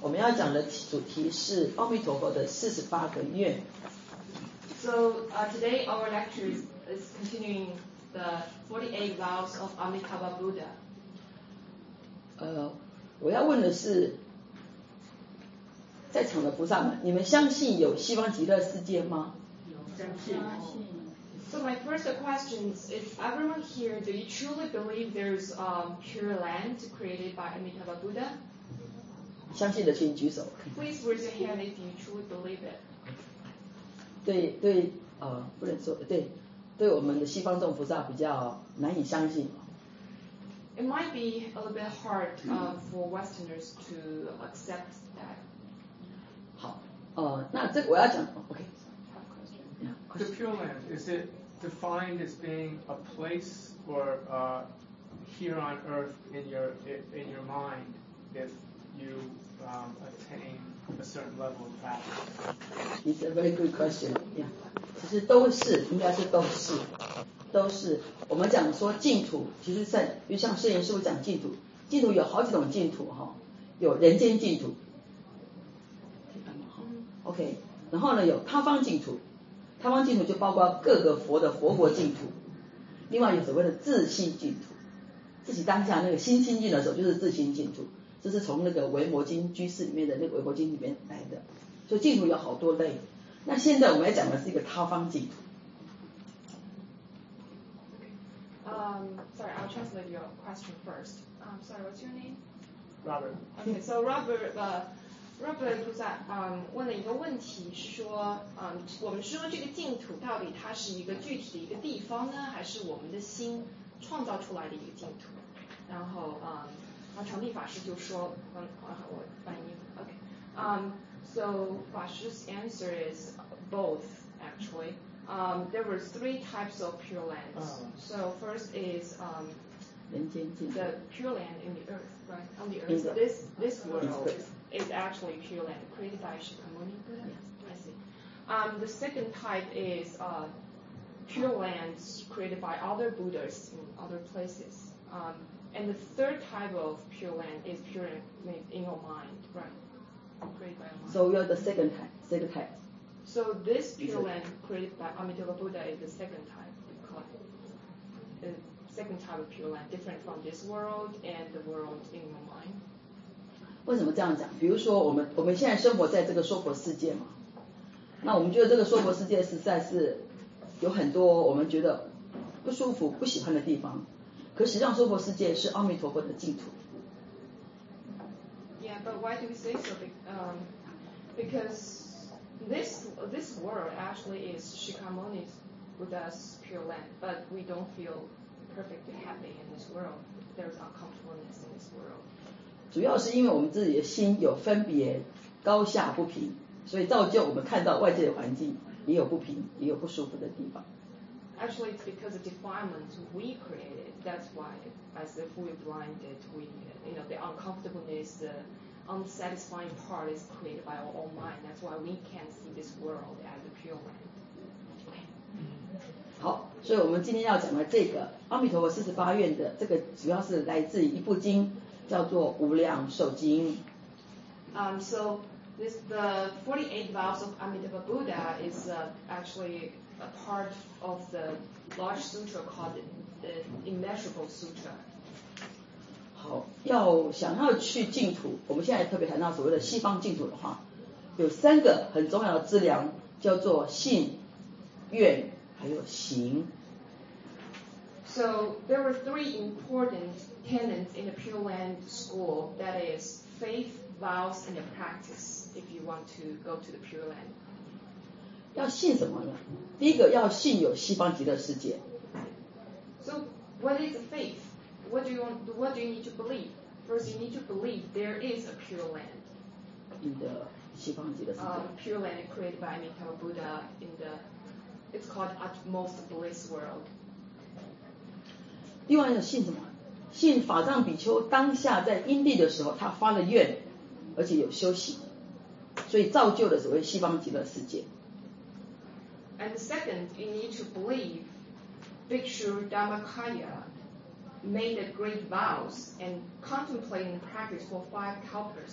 我们要讲的主题是阿弥陀佛的48个愿。 So today our lecture is continuing the 48 vows of Amitabha Buddha. 我要问的是，在场的菩萨们，你们相信有西方极乐世界吗？ 相信。 So my first question is everyone here, do you truly believe there's pure land created by Amitabha Buddha? 相信的请举手。 Please raise your hand if you truly believe it. 对，不能说对我们的西方众菩萨比较难以相信。 It might be a little bit hard for Westerners to accept that. 好，那这个我要讲 ，OK。 The Pure Land, is it defined as being a place or here on earth in your mind if you attain a certain level of practice? It's a very good question. Yeah. 其实都是，应该是都是。我们讲说净土，其实就像圣严师父讲净土，净土有好几种净土哈，有人间净土 ，OK， 然后呢有他方净土，他方净土就包括各个佛的佛国净土，另外有所谓的自性净土，自己当下那个心清净的时候就是自性净土，这是从那个维摩经居士里面的那个维摩经里面来的，所以净土有好多类。那现在我们来讲的是一个他方净土。 Sorry, I'll translate your question first. Sorry, what's your name? Robert. Okay, so Robert 菩萨问了一个问题，是说我们说这个净土到底它是一个具体的一个地方呢，还是我们的心创造出来的一个净土？然后成立法师就说，我翻译 So 法师's answer is both actually. There were three types of pure lands. So first is the pure land in the earth, right? On the earth, this world is actually pure land created by Shakyamuni Buddha. I see. The second type is pure lands created by other Buddhas in other places. And the third type of pure land is pure land in your mind, right? Created by your mind. So we are the second type. So this pure land created by Amitabha Buddha is the second type. The second type of pure land, different from this world and the world in your mind. 为什么这样讲？比如说我们现在生活在这个娑婆世界嘛，那我们觉得这个娑婆世界实在是有很多我们觉得不舒服、不喜欢的地方，可实际上娑婆世界是阿弥陀佛的净土。 Yeah, but why do we say so? Because this world actually is Shakyamuni Buddha's pure land, but we don't feel perfectly happy in this world. There's uncomfortableness in this world. 主要是因为我们自己的心有分别，高下不平，所以造就我们看到外界的环境也有不平，也有不舒服的地方。 Actually, it's because of defilement we created. That's why, as if we're blinded, the uncomfortableness, the unsatisfying part is created by our own mind. That's why we can't see this world as a pure land. 好，所以我们今天要讲的这个阿弥陀佛48愿的这个，主要是来自于一部经，叫做《无量寿经》。 So the 48 vows of Amitabha Buddha is actually a part of the large sutra called the Immeasurable Sutra. 好，想要去净土，我们现在特别谈到所谓的西方净土的话，有3个很重要的资粮，叫做信、愿，还有行。 So there were 3 important tenets in the Pure Land school. That is faith, vows, and the practice. If you want to go to the Pure Land. 要信什么呢？第一个要信有西方极乐世界。 So what is faith? What do you need to believe? First, you need to believe there is a Pure Land. In the 西方极乐世界。 Pure Land created by Amitabha Buddha it's called utmost bliss world. 另外要信什么？信法藏比丘当下在因地的时候，他发了愿，而且有修行，所以造就了所谓西方极乐世界。 And the second, you need to believe Bhikshu Dharmakaya made a great vows and contemplate and practice for 5 kalpas.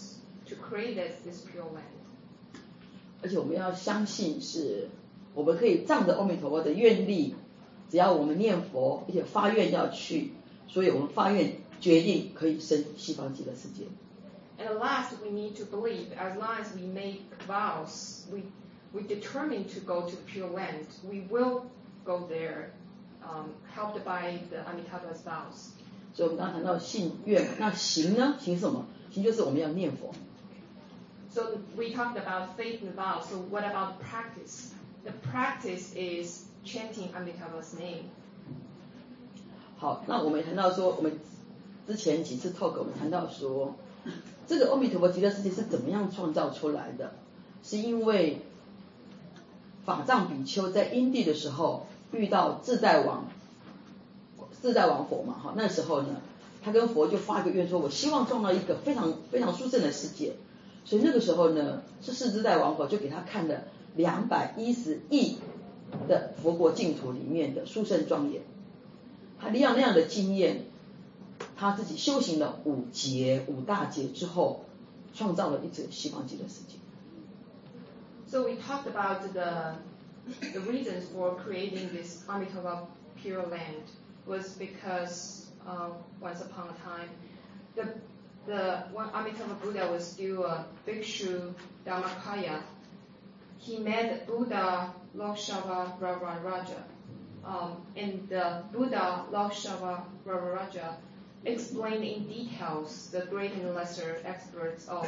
to create this pure land. 而且我们要相信是，我们可以仗着阿弥陀佛的愿力，只要我们念佛，而且发愿要去，所以我们发愿决定可以生西方极乐世界。 And at last, we need to believe, as long as we make vows, we determine to go to the Pure Land, we will go there, helped by the Amitabha's vows. 所以我们刚刚谈到信愿，那行呢？行什么？行就是我们要念佛。 So we talked about faith and vows. So what about practice? The practice is chanting Amitabha's name. 好，那我们也谈到说，我们之前几次 talk 我们谈到说，这个阿弥陀佛极乐世界是怎么样创造出来的？是因为法藏比丘在因地的时候遇到自在王佛嘛，哈，那时候呢，他跟佛就发一个愿说，我希望创造一个非常非常殊胜的世界。所以那个时候呢，是世自在王佛就给他看了210亿的佛国净土里面的殊胜庄严。他利用那样的经验，他自己修行了5大劫之后，创造了一个西方极乐世界。 So we talked about the reasons for creating this Amitabha Pure Land was because once upon a time when Amitabha Buddha was still a bhikshu Dharmakaya, he met Buddha Lokshava Ravaraja. And the Buddha Lokshava Ravaraja explained in details the great and lesser aspects of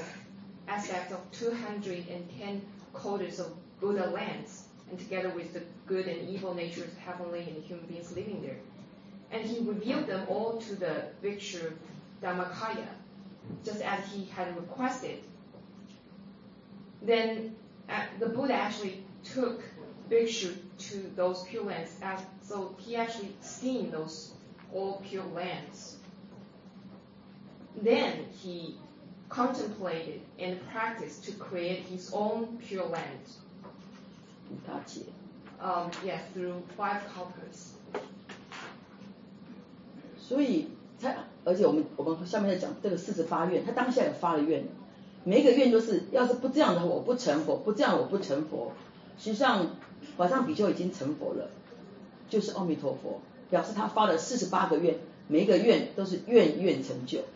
210 quotas of Buddha lands, and together with the good and evil natures of heavenly and human beings living there. And he revealed them all to the bhikshu Dharmakaya, just as he had requested. Then the Buddha actually took bhikshu to those pure lands, so he actually seen those all pure lands. Then he contemplated and practiced to create his own pure land. 5大劫。 Yeah, through 5 kalpas. 所以而且我们下面在讲这个48愿，他当下也发了愿，每一个愿都是，要是不这样的话我不成佛，不这样我不成佛。实际上法藏比丘已经成佛了，就是阿弥陀佛，表示他发了48个愿，每一个愿都是愿愿成就。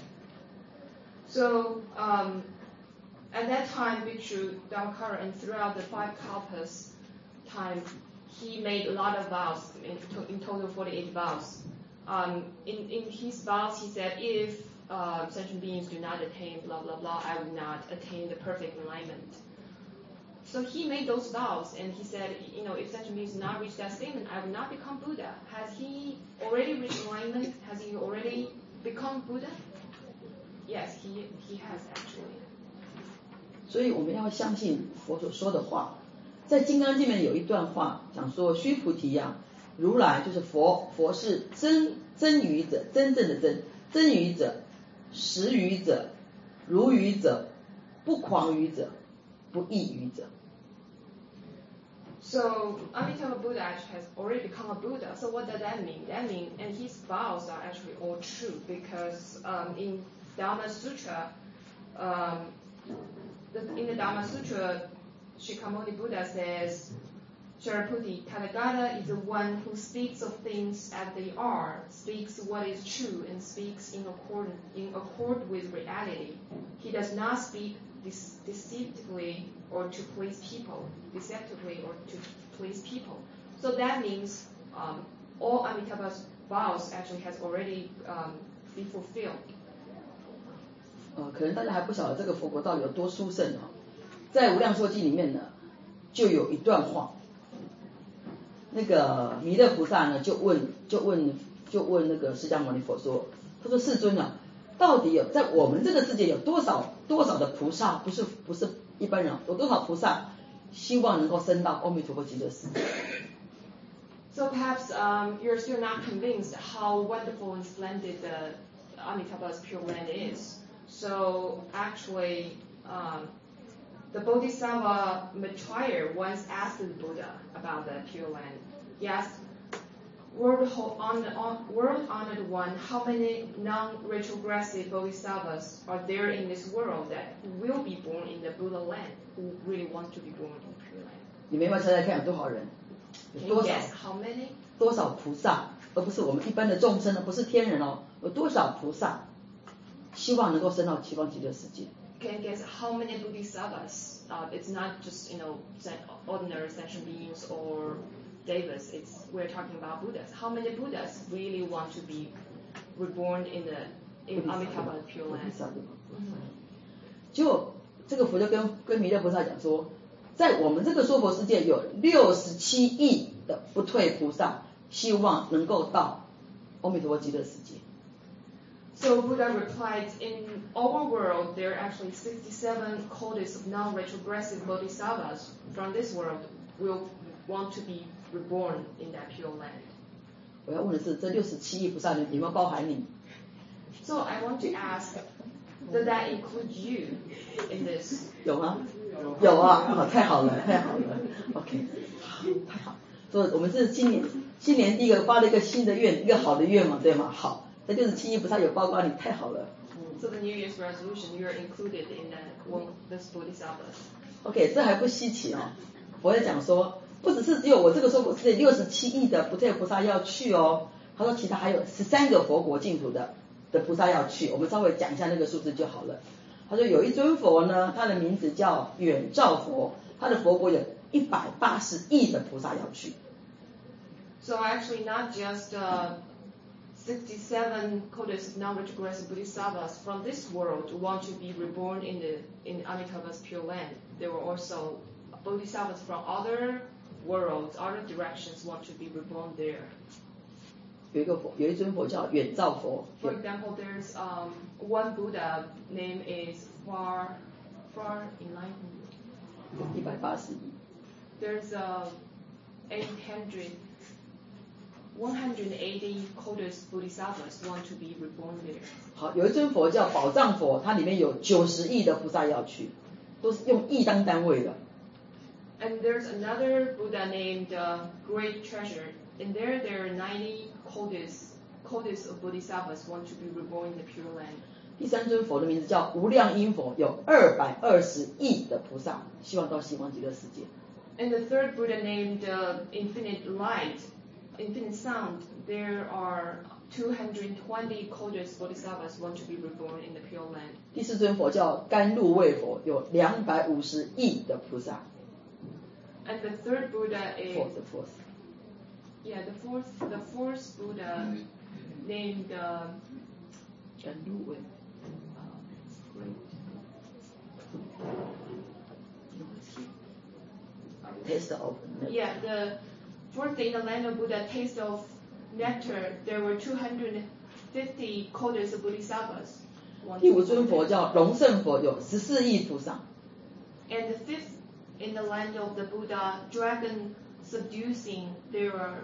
So at that time, Bhikshu Dharmakara, and throughout the 5 kalpas time, he made a lot of vows, in total 48 vows. In his vows, he said, if sentient beings do not attain blah blah blah, I will not attain the perfect enlightenment. So he made those vows, and he said, if sentient beings do not reach that statement, I will not become Buddha. Has he already reached enlightenment? Has he already become Buddha? Yes, he has actually. 所以我们要相信佛所说的话。在《金刚经》里面有一段话讲说，须菩提呀，如来就是佛，佛是真语者，真正的真语者，实语者，如语者，不诳语者，不异语者。 So Amitabha Buddha actually has already become a Buddha. So what does that mean? That means, and his vows are actually all true, because in Dharma Sutra, in the Dharma Sutra, Shikshamuni Buddha says, Shariputi, Tathagata is the one who speaks of things as they are, speaks what is true, and speaks in accord with reality. He does not speak deceptively or to please people. So that means all Amitabha's vows actually has already been fulfilled. 可能大家还不晓得这个佛国到底有多殊胜啊。在《无量寿经》里面呢，就有一段话，那个弥勒菩萨呢就问那个释迦牟尼佛说，他说世尊啊，到底有在我们这个世界有多少的菩萨，不是一般人，有多少菩萨希望能够升到阿弥陀佛极乐世界。 So perhaps you're still not convinced how wonderful and splendid the Amitabha's Pure Land is. So actually, the Bodhisattva Maitreya once asked the Buddha about the Pure Land. He asked, World-honored one, how many non-retrogressive bodhisattvas are there in this world that will be born in the Buddha land, who really want to be born in Pure Land? 你们要不要猜猜看有多少人？有 Can you 多少 guess how many? 多少菩萨，而不是我们一般的众生呢？不是天人哦，有多少菩萨希望能够升到西方极乐世界？ Can you guess how many bodhisattvas? It's not just ordinary sentient beings or devas. We're talking about Buddhas. How many Buddhas really want to be reborn in Amitabha Pure Land? 就这个佛就跟弥勒菩萨讲说，在我们这个娑婆世界有67亿的不退菩萨，希望能够到阿弥陀佛极乐世界。 So Buddha replied, in our world, there are actually 67 kotis of non-retrogressive bodhisattvas from this world will want to be reborn in that Pure Land. 我要问的是，这67亿菩萨里有没有包含你？ So I want to ask, does that include you in this? 有吗？有啊，太好了，太好了 ，OK， 太好。所以我们是新年第一个发了一个新的愿，一个好的愿嘛，对吗？好，这67亿菩萨有包括你，太好了。 So the New Year's resolution, you are included in this bodhisattvas. OK， 这还不稀奇哦。我在讲说，不只是只有我这个娑婆世界67亿的不退菩萨要去哦，他说其他还有13个佛国净土的菩萨要去，我们稍微讲一下那个数字就好了。他说有一尊佛呢，他的名字叫远照佛，他的佛国有180亿的菩萨要去。 So actually not just 67 kotis of non-retrogressive bodhisattvas from this world who want to be reborn in Amitabha's Pure Land. There were also bodhisattvas from other worlds, other directions want to be reborn there. 有一尊佛叫远照佛。 For example, there's one Buddha name is far enlightened. 180亿。 There's 180 kotis bodhisattvas want to be reborn there. 好，有一尊佛叫宝藏佛，它里面有90亿的菩萨要去，都是用亿当单位的。 And there's another Buddha named Great Treasure. In there are 90 kotis of bodhisattvas want to be reborn in the Pure Land. 第三尊佛的名字叫无量音佛，有220亿的菩萨希望到西方极乐世界。 And the third Buddha named Infinite Light, Infinite Sound, there are 220 kotis bodhisattvas want to be reborn in the Pure Land. 第四尊佛叫甘露味佛，有250亿的菩萨。 And the third Buddha is the fourth. the fourth Buddha named 甘露味。Taste of the fourth in the land of Buddha, taste of nectar. There were 250 kotis of bodhisattvas. 第五尊佛叫龙胜佛，有14亿菩萨。 And the fifth in the land of the Buddha, dragon subduing their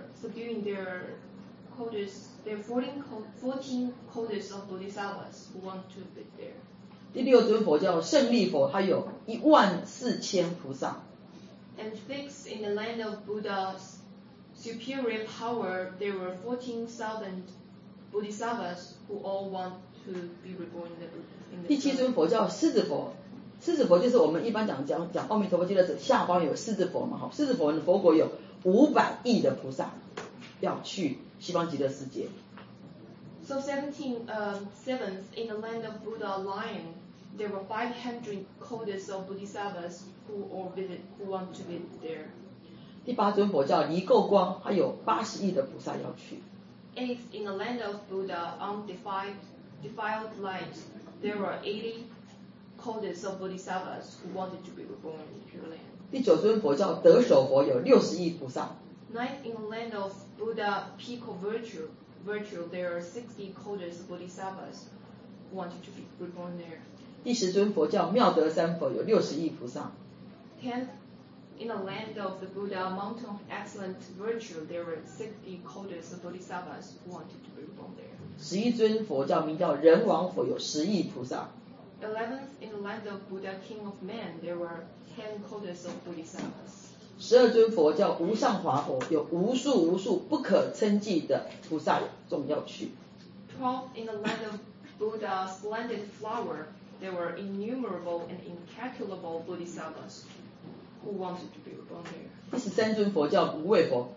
kotis. There are 14 kotis of bodhisattvas who want to be there. 第六尊佛叫胜利佛，它有14000菩萨。 And sixth in the land of Buddha's superior power, there were 14,000 bodhisattvas who all want to be reborn in the 第七尊佛叫狮子佛，狮子佛就是我们一般讲阿弥陀佛极乐世界下方有狮子佛嘛，哈，狮子佛的佛国有500亿的菩萨要去西方极乐世界。 So 7th in the land of Buddha Lion, there were 500 kotis of bodhisattvas who want to visit there. 第八尊佛叫离垢光，它有80亿的菩萨要去。 8th in the land of Buddha defiled light, there were 80 kotis of bodhisattvas who wanted to be reborn in Pure Land. 第九尊佛叫得手佛，有60亿菩萨。 9th in the land of Buddha Peak of Virtue, there are 60 kotis of bodhisattvas who wanted to be reborn there. 第十尊佛叫妙德三佛，有60亿菩萨。 10th in the land of the Buddha Mountain of Excellent Virtue, there were 60 kotis of bodhisattvas who wanted to be reborn there. 11尊佛名叫人王佛，有10亿菩萨。 11th in the land of Buddha King of Men, there were 10 kotis of bodhisattvas. 12尊佛叫无上华佛，有无数无数不可称计的菩萨众要去。 12 in the land of Buddha's splendid flower, there were innumerable and incalculable bodhisattvas who wanted to be reborn there. 第13尊佛叫无畏佛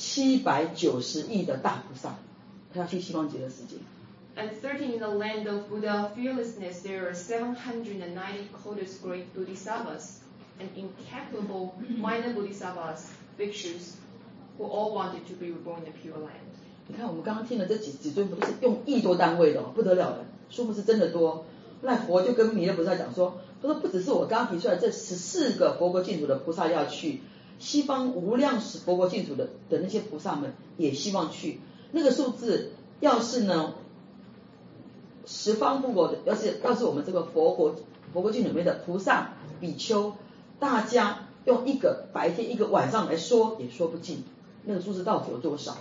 ，790亿的大菩萨，他要去西方极乐世界。 And 13 in the land of Buddha fearlessness, there are 790 countless great bodhisattvas and incalculable minor bodhisattvas, bhikshus, who all wanted to be reborn in the Pure Land. 你看我们刚刚听的这几尊佛都是用亿多单位的、不得了了，数目是真的多。那佛就跟弥勒菩萨讲说，他说不只是我刚刚提出来这14个佛国净土的菩萨要去，西方无量佛国净土的那些菩萨们也希望去。那个数字要是呢十方佛国的，要是我们这个佛国净土里面的菩萨比丘，大家用一个白天一个晚上来说也说不尽，那个数字到底有多少？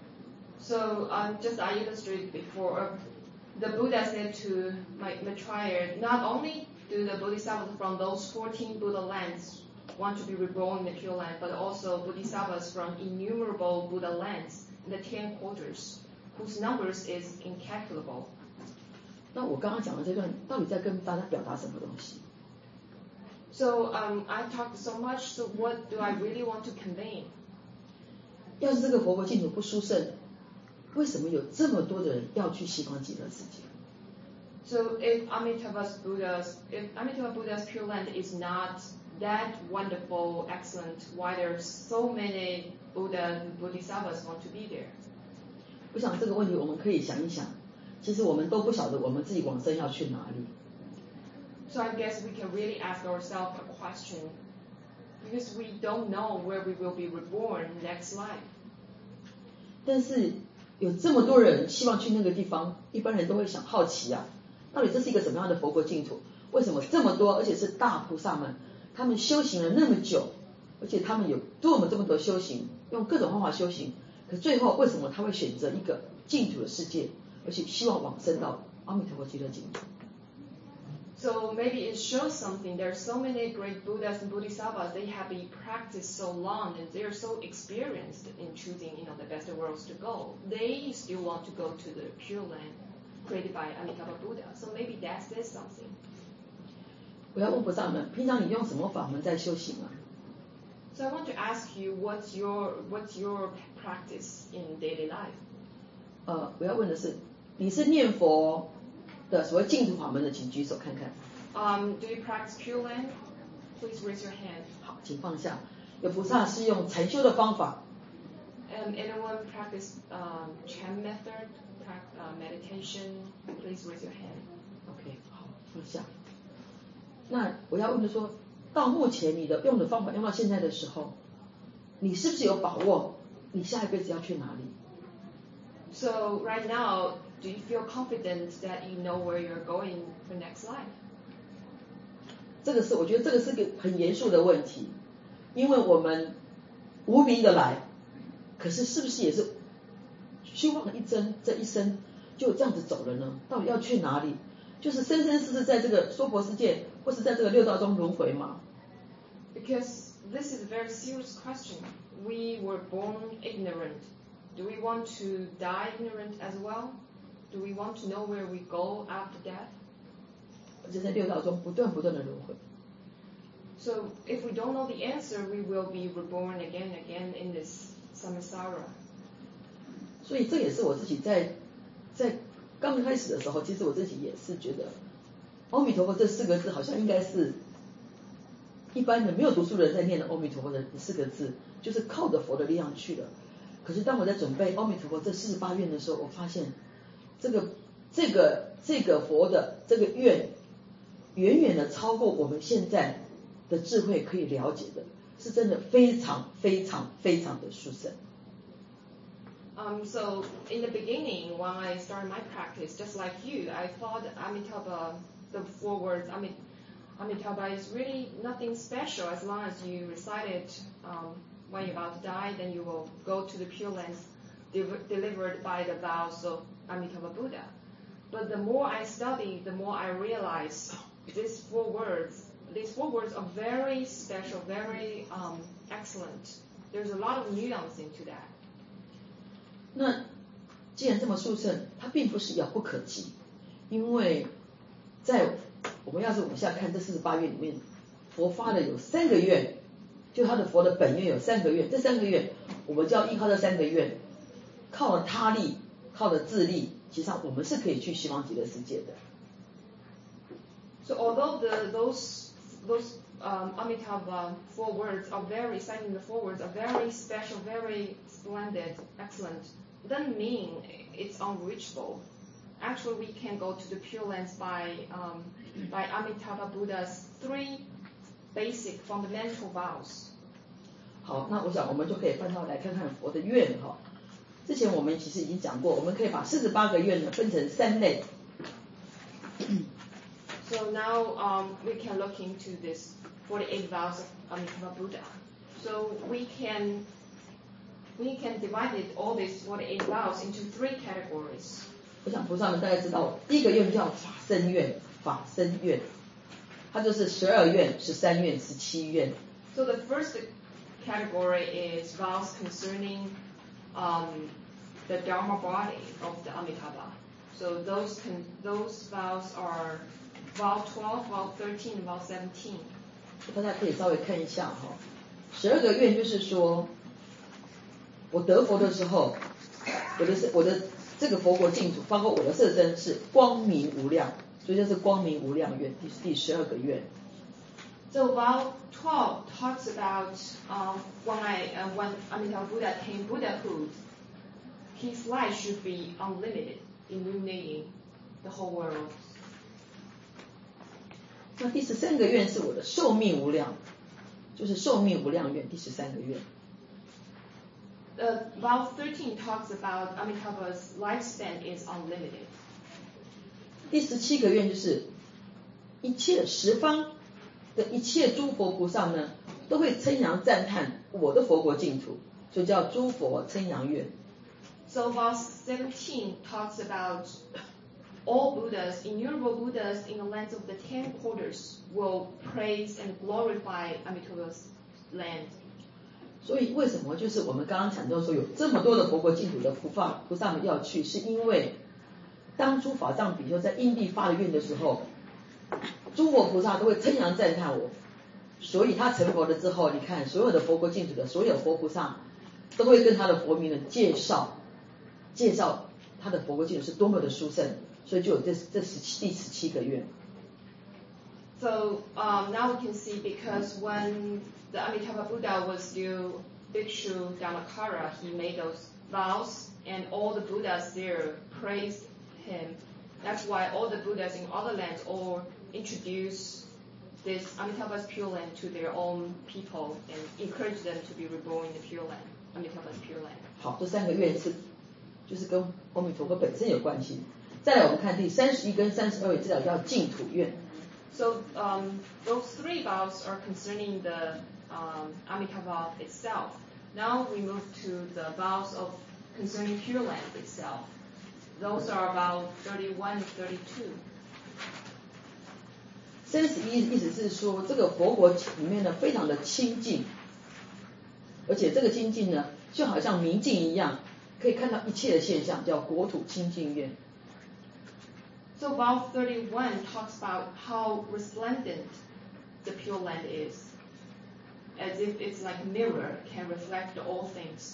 So just I illustrated before, the Buddha said to Maitreya, not only do the bodhisattvas from those 14 Buddha lands want to be reborn in the Pure Land, but also bodhisattvas from innumerable Buddha lands in the 10 quarters, whose numbers is incalculable. 那我刚刚讲的这段到底在跟大家表达什么东西？ So I talked so much, so what do I really want to convey? 要是这个佛国净土不殊胜，为什么有这么多的人要去西方极乐世界？ So if Amitabha Buddha's Pure Land is not that wonderful, excellent, why there are so many Buddha and Bodhisattvas want to be there? 我想这个问题我们可以想一想，其实我们都不晓得我们自己往生要去哪里。 So I guess we can really ask ourselves a question, because we don't know where we will be reborn next life. 但是有这么多人希望去那个地方，一般人都会想好奇啊，到底这是一个什么样的佛国净土？为什么这么多，而且是大菩萨们，他们修行了那么久，而且他们有这么多修行，用各种方法修行，可最后为什么他会选择一个净土的世界，而且希望往生到阿弥陀佛极乐净土？ So maybe it shows something. There are so many great Buddhas and Bodhisattvas. They have been practiced so long, and they are so experienced in choosing, the best worlds to go. They still want to go to the Pure Land created by Amitabha Buddha. So maybe that says something. 我要问菩萨们，平常你用什么法门在修行啊？ So I want to ask you, what's your practice in daily life? 我要问的是，你是念佛的所谓净土法门的，请举手看看。 Do you practice Pure Land? Please raise your hand. 好，请放下。有菩萨是用禅修的方法。 Anyone practice chant method, meditation? Please raise your hand. OK， 好，放下。那我要问的说，到目前你的用的方法用到现在的时候，你是不是有把握你下一辈子要去哪里？ So right now, do you feel confident that you know where you're going for next life? 我觉得这个是个很严肃的问题，因为我们无名的来，可是是不是也是虚妄的这一生就这样子走了呢？到底要去哪里？就是生生世世在这个娑婆世界，或是在这个六道中轮回吗？ Because this is a very serious question. We were born ignorant. Do we want to die ignorant as well? Do we want to know where we go after death? 而且在六道中不断的轮回。 So if we don't know the answer, we will be reborn again and again in this samsara. 所以这也是我自己在刚开始的时候，其实我自己也是觉得，阿弥陀佛这4个字好像应该是一般的没有读书的人在念的阿弥陀佛的4个字，就是靠着佛的力量去的。可是当我在准备阿弥陀佛这48愿的时候，我发现这个佛的这个愿，远远的超过我们现在的智慧可以了解的，是真的非常非常非常的殊胜。 So in the beginning, when I started my practice, just like you, I thought Amitabha, the 4 words Amitabha is really nothing special as long as you recite it when you're about to die, then you will go to the Pure Lands delivered by the vows of Amitabha Buddha. But the more I study, the more I realize these 4 words these 4 words are very special, very excellent. There's a lot of nuance into that. 那既然这么殊胜，它并不是遥不可及，因为在我们要是往下看这48愿里面，佛发的有3个愿，就他的佛的本愿有3个愿，这3个愿我们就要依靠这3个愿，靠了他力，靠了自力，其实上我们是可以去西方极乐世界的。 So although those Amitabha 4 words are very, citing the 4 words are very special, very splendid, excellent, doesn't mean it's unreachable. Actually, we can go to the Pure Lands by Amitabha Buddha's 3 basic fundamental vows. 好，那我想我们就可以翻到来看看佛的愿哈。之前我们其实已经讲过，我们可以把48个愿呢分成3类。 So now we can look into this 48 vows of Amitabha Buddha. So we can divide all these 48 vows into 3 categories. 我想菩萨们大家知道，第一个愿叫法身愿，法身愿，它就是12愿、13愿、17愿。 So the first category is vows concerning the Dharma body of the Amitabha. So those vows are vow 12, vow 13, and vow 17. 大家可以稍微看一下哈，12个愿就是说，我得佛的时候，我的这个佛国净土，包括我的色身是光明无量，所以这是光明无量愿，第12个愿。 So vow 12 talks about when Amitabha Buddha attained Buddhahood, his life should be unlimited, illuminating the whole world. 那第13个愿是我的寿命无量，就是寿命无量愿，第13个愿。 Vow 13 talks about Amitabha's lifespan is unlimited. 第17个愿就是一切十方的一切诸佛菩萨呢，都会称扬赞叹我的佛国净土，所以叫诸佛称扬愿。 So vow 17 talks about all Buddhas, innumerable Buddhas in the lands of the 10 quarters will praise and glorify Amitabha's land. 所以为什么就是我们刚刚讲到说有这么多的佛国净土的菩萨们要去，是因为当初法藏比丘在因地发了愿的时候，诸佛菩萨都会称扬赞叹我，所以他成佛了之后，你看所有的佛国净土的所有佛菩萨都会跟他的佛名人介绍他的佛国净土是多么的殊胜，所以就有第17个愿。 So now we can see, because when the Amitabha Buddha was still Bhikshu Dhammakara, he made those vows, and all the Buddhas there praised him. That's why all the Buddhas in other lands all introduce this Amitabha's Pure Land to their own people and encourage them to be reborn in the Pure Land, Amitabha's Pure Land. 好，这3个愿就是跟阿弥陀佛本身有关系。再来我们看第31跟32愿，这叫净土愿。 So those 3 vows are concerning the Amitabha itself. Now we move to the vows of concerning Pure Land itself. Those are vow 31 and 32. 31意思是说这个佛国里面呢非常的清净，而且这个清净呢就好像明镜一样，可以看到一切的现象，叫国土清净愿。 So vow 31 talks about how resplendent the Pure Land is, as if it's like a mirror, can reflect all things.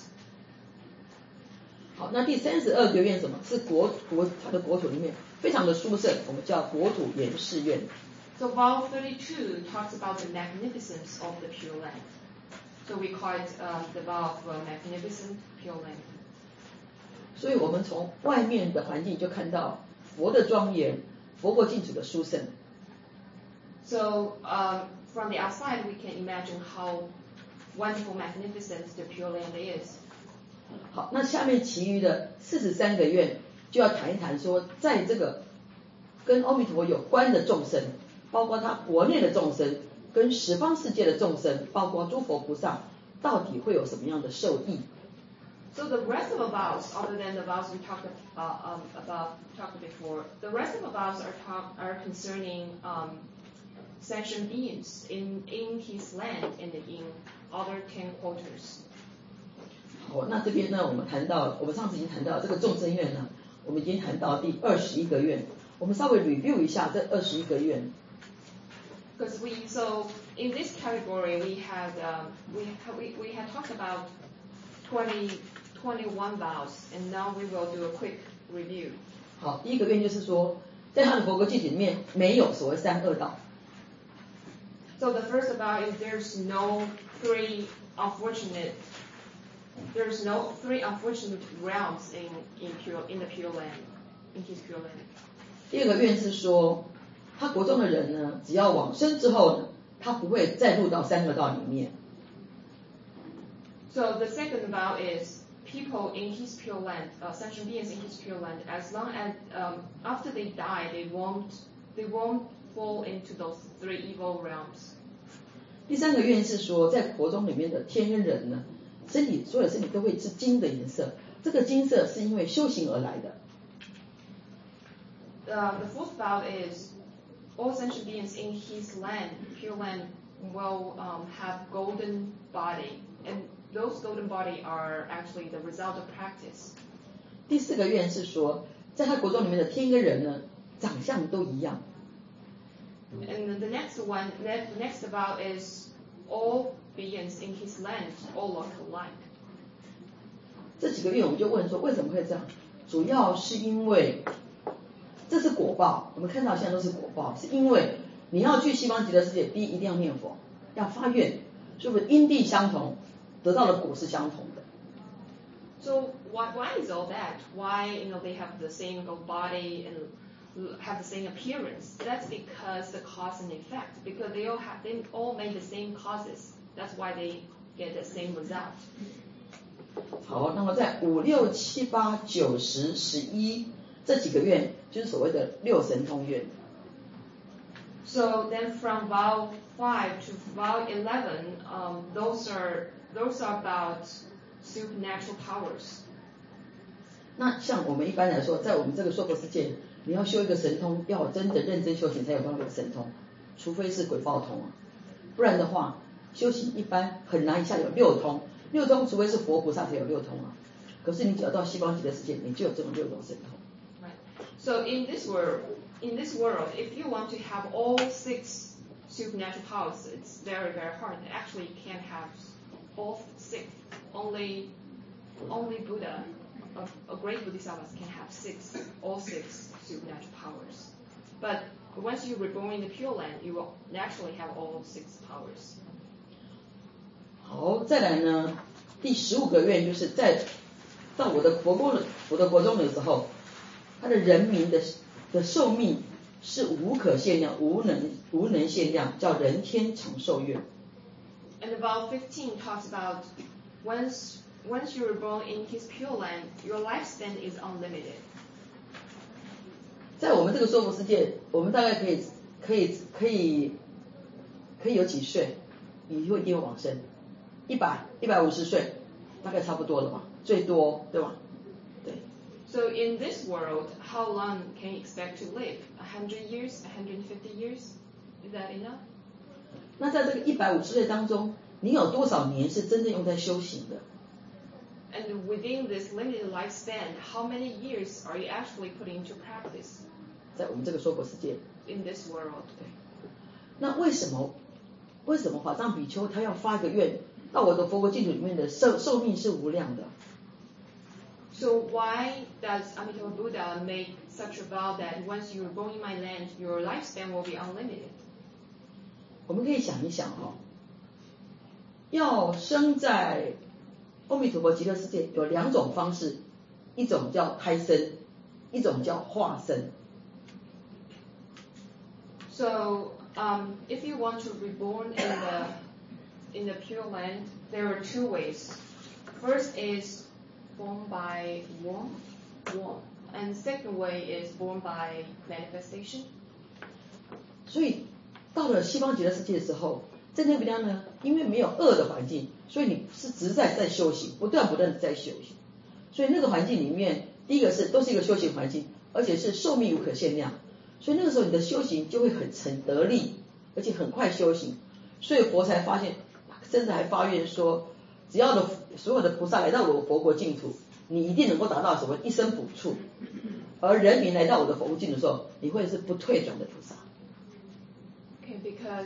好，那第32个愿什么？是它的国土里面非常的殊胜，我们叫国土严饰愿。 So vow 32 talks about the magnificence of the Pure Land. So we call it the vow of magnificent Pure Land. 所以我们从外面的环境就看到佛的庄严，佛国净土的殊胜。 So from the outside we can imagine how wonderful, magnificent the Pure Land is. 好，那下面其余的43个愿就要谈一谈说，在这个跟阿弥陀佛有关的众生，包括他国内的众生，跟十方世界的众生，包括诸佛菩萨，到底会有什么样的受益？ So the rest of the vows, other than the vows we talked before, the rest of the vows are concerning sentient beings in his land and in other 10 quarters. 好，那这边呢，我们上次已经谈到这个众生愿呢，我们已经谈到第21个愿，我们稍微 review 一下这21个愿。 Because so in this category we had talked about 21 vows, and now we will do a quick review. 好，第一个愿就是说，在他的佛国净土里面没有所谓三恶道。 So the first vow is there's no three unfortunate realms in the Pure Land, in his Pure Land. 第二个愿是说，他国中的人呢，只要往生之后呢，他不会再入到三恶道里面。 So the second vow is people in his Pure Land, sentient beings in his Pure Land, as long as after they die, they won't fall into those three evil realms. 第三个愿是说，在国中里面的天跟人呢，所有身体都会是金的颜色，这个金色是因为修行而来的。 The fourth vow is all sentient beings in his land, Pure Land, will have golden body, and those golden body are actually the result of practice. 第四个愿是说，在他国中里面的天跟人呢，长相都一样。 And the next vow is all beings in his land all look alike. 这几个愿我们就问说，为什么会这样？主要是因为这是果报，我们看到现在都是果报，是因为你要去西方极乐世界，第一一定要念佛，要发愿，所以因地相同，得到的果是相同的。 So why is all that? Why they have the same body and have the same appearance? That's because the cause and effect. Because they all made the same causes. That's why they get the same result. 好，那么在5、6、7、8、9、10、11这几个愿，就是所谓的六神通愿。 So then from vow 5 to vow 11, those are about supernatural powers. 那像我们一般来说，在我们这个娑婆世界，你要修一个神通，要真的认真修行才有办法有神通，除非是鬼报通啊，不然的话，修行一般很难一下有六通。六通除非是佛菩萨才有六通啊，可是你只要到西方极乐世界，你就有这种六种神通。 Right. So in this world, if you want to have all 6 supernatural powers, it's very, very hard. Actually, you can't have all 6. Only Buddha, a great Bodhisattva, can have all 6 supernatural powers. But once you're reborn in the Pure Land, you will naturally have all 6 powers. 好，再来呢，第15个愿就是到我的国中的时候，他的人民的寿命是无可限量，无能限量，叫人天长寿愿。 And about 15 talks about once you were born in his Pure Land, your lifespan is unlimited. 在我们这个娑婆世界，我们大概可以有几岁，你会一定往生？100、150岁，大概差不多了吧，最多，对吧？对。 So in this world, how long can you expect to live? 100 years, 150 years? Is that enough? 那在这个150岁当中，你有多少年是真正用在修行的？ And within this limited lifespan, how many years are you actually putting into practice? 在我们这个娑婆世界。 In this world. 对。那为什么法藏比丘他要发一个愿？到我的佛国净土里面的寿命是无量的。 So why does Amitabha Buddha make such a vow that once you are born in my land, your lifespan will be unlimited? 我们可以想一想要生在阿弥陀佛极乐世界有2种方式，一种叫胎生，一种叫化生。 So if you want to be born in the Pure Land, there are 2 ways. First is born by womb, and second way is born by manifestation. 所以到了西方极乐世界的时候，在那边呢，因为没有恶的环境，所以你是实在修行，不断的在修行。所以那个环境里面，第一个都是一个修行环境，而且是寿命无可限量，所以那个时候你的修行就会很得力， 而且很快修行，所以佛才发现，甚至还发愿说，只要所有的菩萨来到我佛国净土，你一定能够达到所谓一生补处，而人民来到我的佛国净土的时候，你会是不退转的菩萨。 Okay,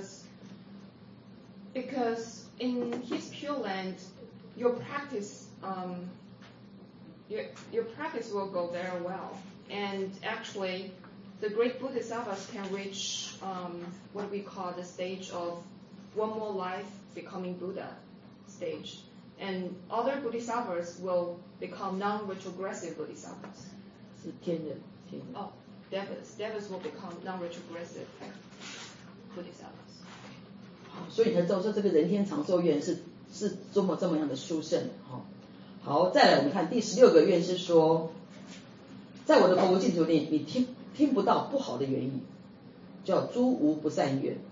because in his Pure Land, your practice your practice will go very well, and actually, the great Bodhisattvas can reach what we call the stage of one more life becoming Buddha stage, and other Bodhisattvas will become non-retrogressive Bodhisattvas. 是天人。 Oh, devas will become non-retrogressive Bodhisattvas. 好，所以你才知道说这个人天长寿愿是多么这么样的殊胜。好，再来我们看第16个愿是说，在我的佛国净土里，你听不到不好的言语，叫诸无不善愿。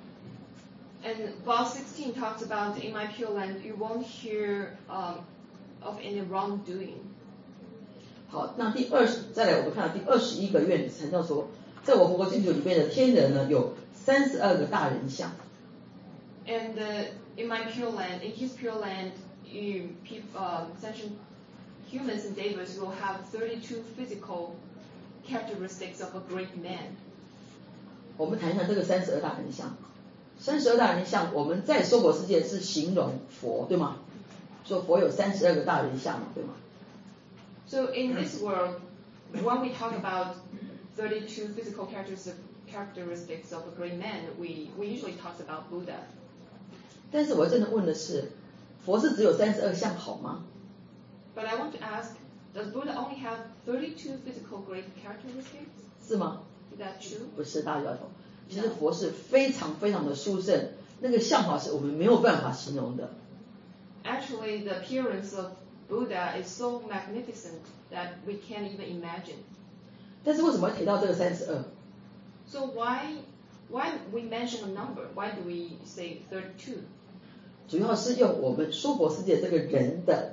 And Vow 16 talks about in my Pure Land, you won't hear of any wrongdoing. 好，那再来我们看到第21个愿谈到说，在我佛国净土里面的天人呢，有32个大人相。 And in my Pure Land, in his Pure Land, sentient humans and devas will have 32 physical characteristics of a great man. 我们谈一下这个32大人相。32大人相，我们在娑婆世界是形容佛，对吗？说佛有32个大人相嘛，对吗？ So in this world, when we talk about 32 physical characteristics of a great man, we usually talk about Buddha. 但是我真的问的是，佛是只有32相好吗？ But I want to ask, does Buddha only have 32 physical great characteristics? 是吗？ Is that true? 不是，大摇头。其实佛是非常非常的殊胜，那个相好是我们没有办法形容的。 Actually, the appearance of Buddha is so magnificent that we can't even imagine. 但是为什么会提到这个32？ So why we mention a number? Why do we say 32? 主要是用我们娑婆世界这个人的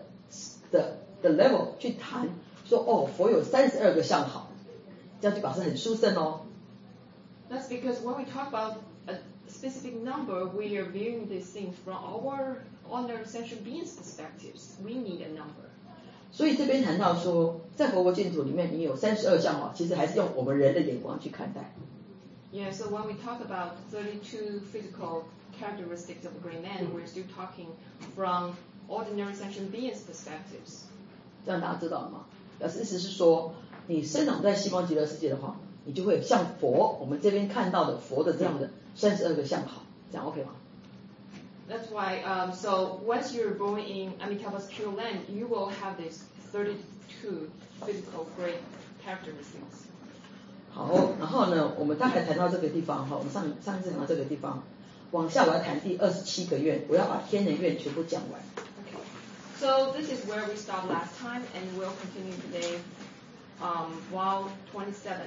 level 去谈，说哦，佛有32个相好，这样就表示很殊胜哦。 That's because when we talk about a specific number, we are viewing these things from our ordinary sentient beings' perspectives. We need a number. 所以这边谈到说，在佛国净土里面，你有32相好，其实还是用我们人的眼光去看待。 Yeah, so when we talk about 32 physical characteristics of a great man, we're still talking from ordinary sentient beings' perspectives. 这样大家知道了吗？意思是说，你生长在西方极乐世界的话，你就会像佛，我们这边看到的佛的这样的32个相好，这样 OK 吗？ That's why, so once you're born in Amitabha's Pure Land, you will have these 32 physical great characteristics. 好，然后呢，我们大概谈到这个地方哈，我们上一次谈到这个地方，往下我要谈第27个愿，我要把天人愿全部讲完。 Okay. So this is where we stopped last time, and we'll continue today. Vow 27.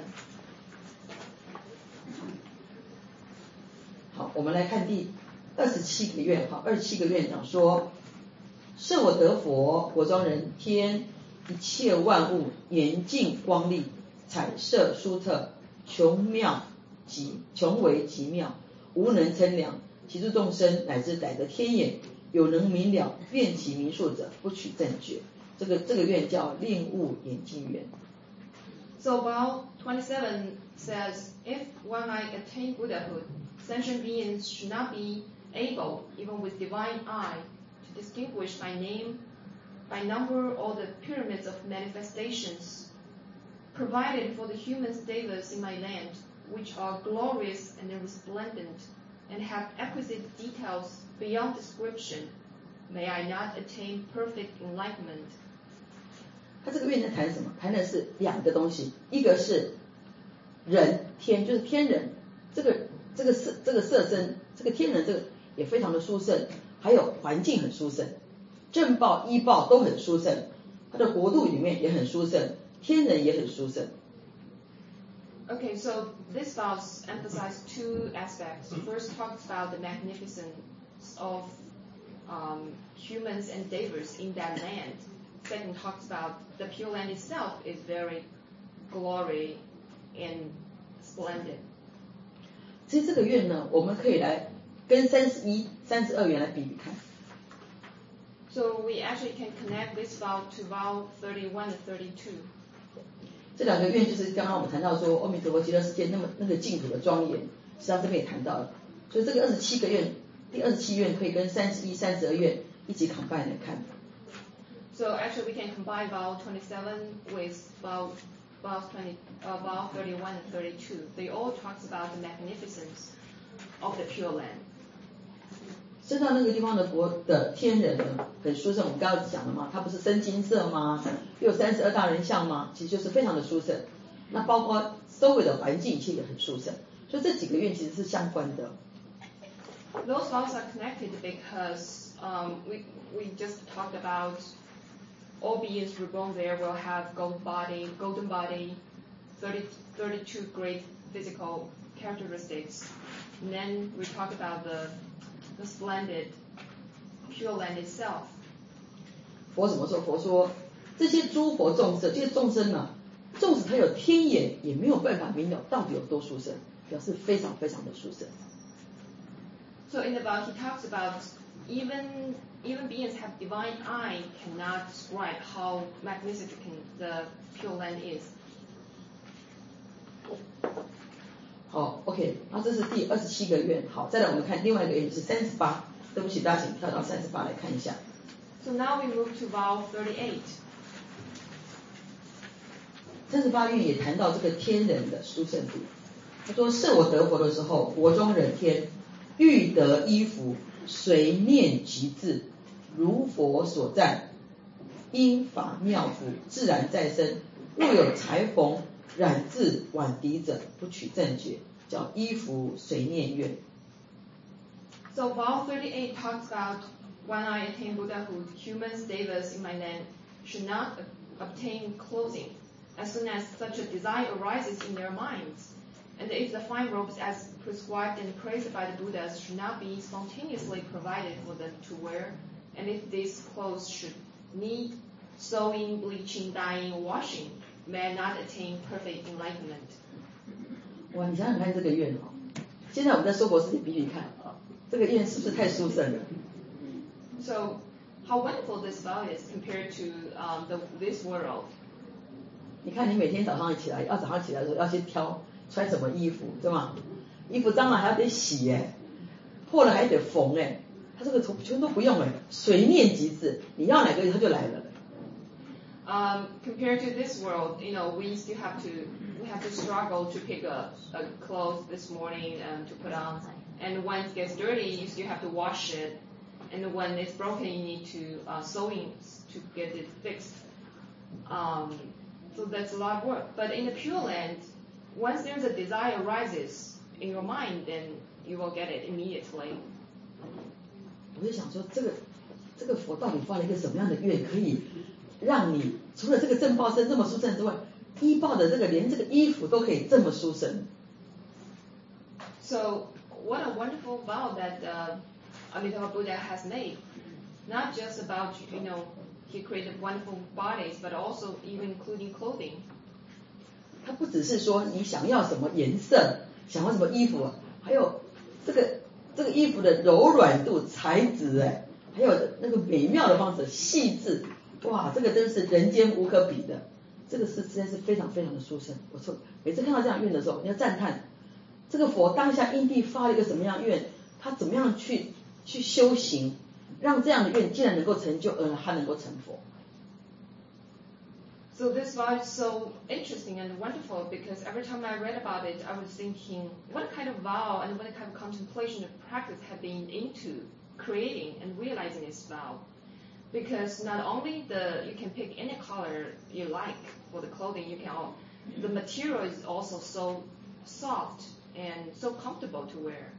好，我们来看第27个愿哈，27个愿讲说，设我得佛，我庄人天，一切万物严净光丽，彩色殊特，穷为极妙，无能称量，其诸众生乃至逮得天眼，有能明了，愿其明数者，不取正觉。这个愿叫令悟眼净愿。 So vow 27 says, if one might attain Buddhahood, sentient beings should not be able, even with divine eye, to distinguish by name, by number, all the pyramids of manifestations provided for the human devas in my land, which are glorious and resplendent, and have exquisite details beyond description. May I not attain perfect enlightenment? 他这个愿在谈什么？谈的是两个东西，一个是人天，就是天人，这个色身，这个天人这个也非常的殊胜，还有环境很殊胜，正报依报都很殊胜，他的国度里面也很殊胜，天人也很殊胜。 Okay, so this vow emphasizes two aspects. First talks about the magnificence of humans and devas in that land. Second talks about the Pure Land itself is very glory and splendid. 其实这个愿呢，我们可以来跟31、32愿来比比看。 So we actually can connect this vow to vow 31 and 32. 这两个愿就是刚刚我们谈到说，阿弥陀佛极乐世界那个净土的庄严，实际上这边也谈到了。所以这个27个愿，第27愿可以跟31、32愿一起 combine 来看。 So actually we can combine vow 27 with vow 31 and 32. They all talks about the magnificence of the Pure Land. 升到那个地方的佛的天人呢，很殊胜。我们刚刚讲了嘛，它不是深金色吗？又有32大人像吗？其实就是非常的殊胜。那包括周围的环境其实也很殊胜，所以这几个愿其实是相关的。 Those vows are connected because we just talked about all beings reborn there will have golden body, 32 great physical characteristics. And then we talk about the splendid Pure Land itself. 佛怎么说？佛说这些诸佛众生，这些众生呢，纵使他有天眼，也没有办法明了到底有多殊胜，表示非常非常的殊胜。 So in the vow he talks about even beings have divine eye cannot describe how magnificent the Pure Land is. 好 ，OK， 那这是第27个愿。好，再来我们看另外一个愿是38。对不起，大家请跳到38来看一下。 So now we move to vow 38. 38愿也谈到这个天人的殊胜度。他说：是我得佛的时候，国中人天欲得衣服，随念即至，如佛所赞，因法妙服，自然再生。若有裁缝染制挽涤者，不取正觉，叫衣服随念愿。 So vow 38 talks about when I attain Buddhahood, humans, devas in my land should not obtain clothing as soon as such a desire arises in their minds. And if the fine robes as prescribed and praised by the Buddhas should not be spontaneously provided for them to wear, and if these clothes should need sewing, bleaching, dyeing, or washing, may I not attain perfect enlightenment. 哇，你想想看这个愿哈，现在我们在娑婆世界比比看啊，这个愿是不是太殊胜了？ So how wonderful this vow is compared to this world. 你看你每天早上起来，早上起来的时候要先挑穿什么衣服，对吗？衣服脏了还要得洗耶，破了还得缝哎，他这个全都不用哎，随念即至，你要哪个他就来了。 Compared to this world, we still have to struggle to pick a clothes this morning to put on, and when it gets dirty, you still have to wash it, and when it's broken, you need to sewing to get it fixed. So that's a lot of work. But in the Pure Land, once there's a desire arises in your mind, then you will get it immediately. 我就想说，这个佛到底发了一个什么样的愿，可以让你除了这个正报身这么殊胜之外，依报的连这个衣服都可以这么殊胜。 So what a wonderful vow that Amitabha Buddha has made. Not just about he created wonderful bodies, but also even including clothing. 它不只是说你想要什么颜色，想要什么衣服，还有这个衣服的柔软度、材质还有那个美妙的方式、细致，哇，这个真是人间无可比的，这个是实在是非常非常的殊胜。我说每次看到这样愿的时候，你要赞叹这个佛当下因地发了一个什么样愿，他怎么样去修行，让这样的愿竟然能够成就，他能够成佛。 So this vow is so interesting and wonderful because every time I read about it, I was thinking, what kind of vow and what kind of contemplation and practice have been into creating and realizing this vow? Because not only you can pick any color you like for the clothing, the material is also so soft and so comfortable to wear.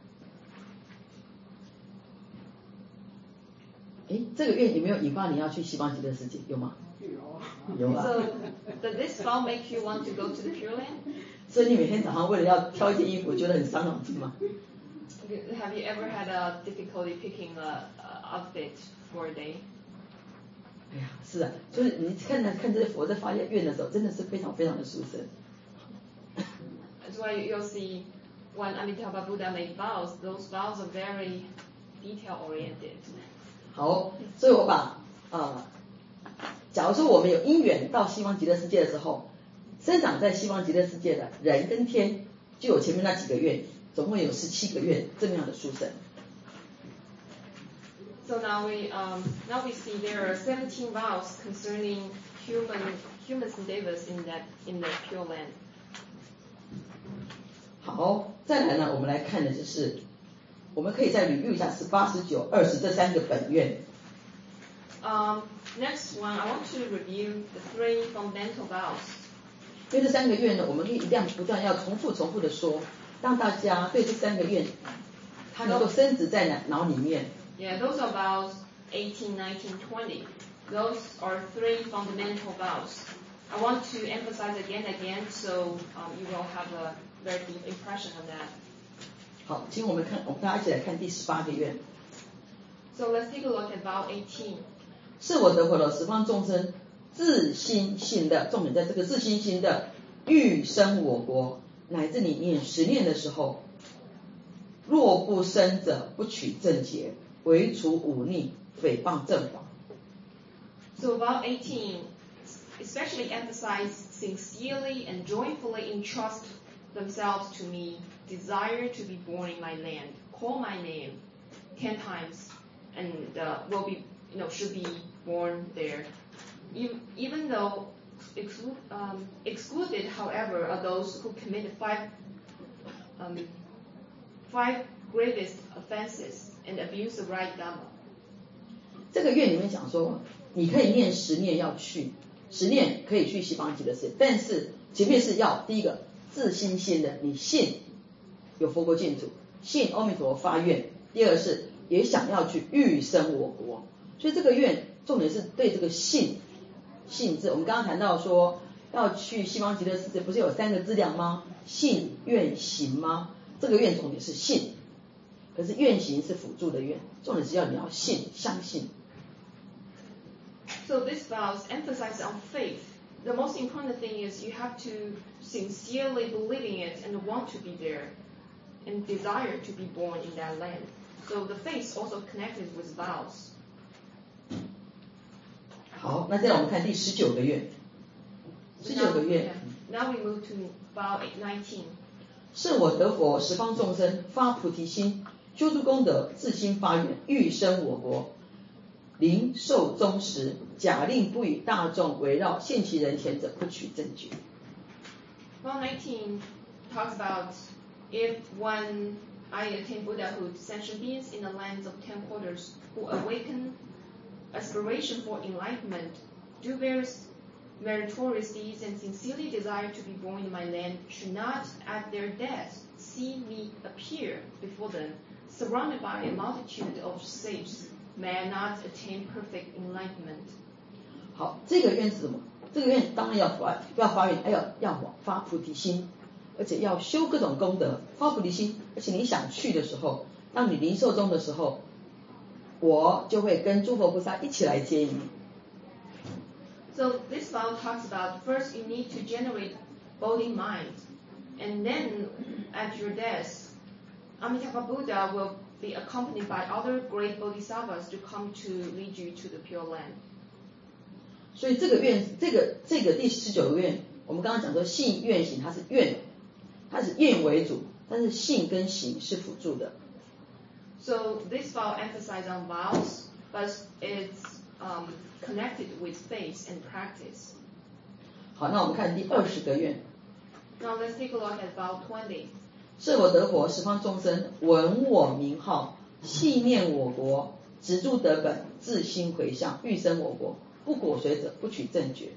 这个愿有没有引发你要去西方极乐世界？有吗？有啊。 So does this vow make you want to go to the Pure Land? 所以你每天早上为了要挑一件衣服，觉得很伤脑筋吗？ Have you ever had a difficulty picking a outfit for a day? 哎呀，是啊，所以你看这些佛在发愿的时候，真的是非常非常的殊胜。 That's why you'll see when Amitabha Buddha made vows, those vows are very detail-oriented. 好，所以我把假如说我们有因缘到西方极乐世界的时候，生长在西方极乐世界的人跟天，就有前面那几个愿，总共有17个愿这么样的殊胜。 So now we see there are 17 vows concerning humans and devas in the Pure Land. 好，再来呢，我们来看的就是我们可以再review一下18、19、20这3个本愿。 Next one, I want to review the 3 fundamental vows. 因为这3个愿呢，我们可以不断要重复的说，让大家对这3个愿，它能够深植在脑里面。 Yeah, those are vows 18, 19, 20. Those are 3 fundamental vows. I want to emphasize again, so you will have a very deep impression of that. 好，请我们大家一起来看第18个愿。 So let's take a look at vow 18. 是我得佛了十方众生自心信的，重点在这个自心信的欲生我国，乃至你念10念的时候，若不生者，不取正觉，唯除忤逆，诽谤正法。 So vow 18 especially emphasize sincerely and joyfully entrust themselves to me, desire to be born in my land, call my name 10 times, and will be, should be born there. Even though excluded, however, are those who commit 5 gravest offenses and abuse the right Dhamma. 这个愿里面讲说，你可以念10念要去，10念可以去西方极乐世界，但是前面是要第一个自心信的，你信有佛国净土，信阿弥陀佛发愿；第二个是也想要去欲生我国，所以这个愿重点是对这个信字。我们刚刚谈到说要去西方极乐世界，不是有3个资粮吗？信愿行吗？这个愿重点是信，可是愿行是辅助的愿，重点是你要信，相信。 So this vows emphasize on faith. The most important thing is you have to sincerely believe in it and want to be there and desire to be born in that land. So the faith also connected with vows. 好，那再来我们看第19个愿。19个愿。 Now we move to vow 19. 是我得佛十方众生发菩提心，修诸功德，自心发愿，欲生我国。临寿终时，假令不与大众围绕，现其人前者，不取正觉。 Vow 19 talks about if when I attain Buddhahood, sentient beings in the lands of 10 quarters who awaken aspiration for enlightenment, do various meritorious deeds and sincerely desire to be born in my land, should not at their death see me appear before them, surrounded by a multitude of sages, may I not attain perfect enlightenment. 好，这个愿是什么？这个愿当然要发愿，要发菩提心，而且要修各种功德，发菩提心。而且你想去的时候，当你临寿终的时候，我就会跟诸佛菩萨一起来接引你。 So this vow talks about first you need to generate bodhi mind, and then at your death, Amitabha Buddha will be accompanied by other great bodhisattvas to come to lead you to the Pure Land. 所以这个愿，这个第19个愿，我们刚刚讲说信愿行，它是愿为主，但是信跟行是辅助的。 So this vow emphasizes on vows, but it's connected with faith and practice. 好，那我们看第20个愿。 Now let's take a look at vow 20. 是我得佛十方众生闻我名号，系念我国，植诸德本，自心回向，欲生我国，不果随者，不取正觉。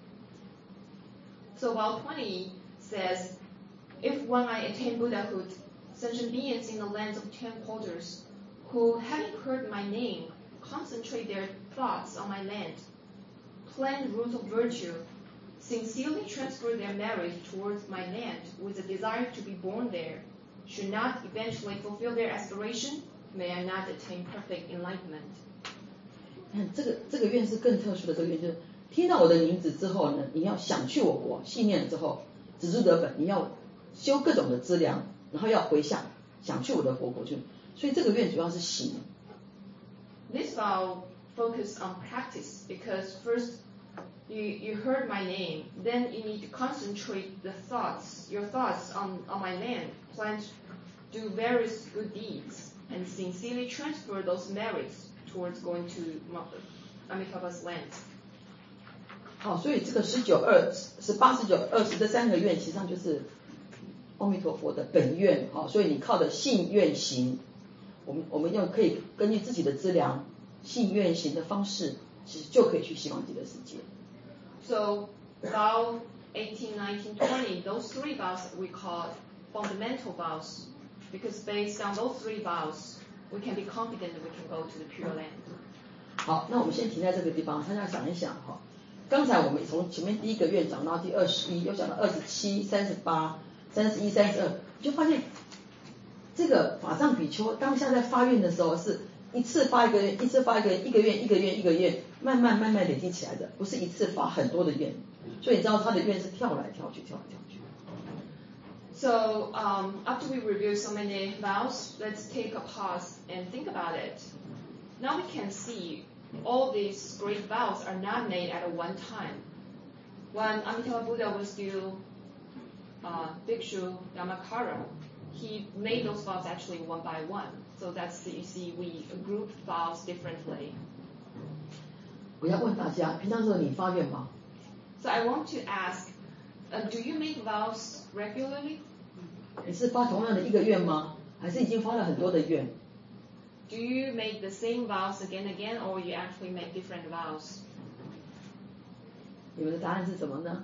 So vow 20 says, if when I attain Buddhahood, sentient beings in the lands of 10 quarters, who having heard my name, concentrate their thoughts on my land, plan the root of virtue, sincerely transfer their merit towards my land with a desire to be born there, should not eventually fulfill their aspiration, may I not attain perfect enlightenment. 这个愿是更特殊的，这个愿就是听到我的名字之后呢，你要想去我国，信念之后，植诸德本，你要修各种的资粮， 然后要回想去我的活国去，所以这个愿主要是行。 This vow focus on practice because first you heard my name, then you need to concentrate your thoughts on my land, plan to do various good deeds, and sincerely transfer those merits towards going to Amitabha's land. 好，所以这个19、18、19、20这3个愿，实际上就是阿弥陀佛的本愿。好，所以你靠的信愿行，我们可以根据自己的资粮，信愿行的方式，其实就可以去西方极乐世界。 So vow 18, 19, 20, those 3 vows we call fundamental vows, because based on those 3 vows, we can be confident that we can go to the Pure Land. 好，那我们先停在这个地方，大家想一想哈。刚才我们从前面第一个愿讲到第21，又讲到27、38、31、32，就发现这个法藏比丘当下在发愿的时候，是一次发一个愿，一次发一个愿，一个愿一个愿一个愿，慢慢累积起来的，不是一次发很多的愿。所以你知道他的愿是跳来跳去。 So after we review so many vows, let's take a pause and think about it. Now we can see all these great vows are not made at one time. When Amitabha Buddha was still Bhikshu Dhammakara, he made those vows actually one by one. So that's, you see, we group vows differently. 我要问大家，平常时候你发愿吗？ So I want to ask, do you make vows regularly? 你是发同样的一个愿吗？还是已经发了很多的愿？ Do you make the same vows again and again, or you actually make different vows? 你们的答案是什么呢？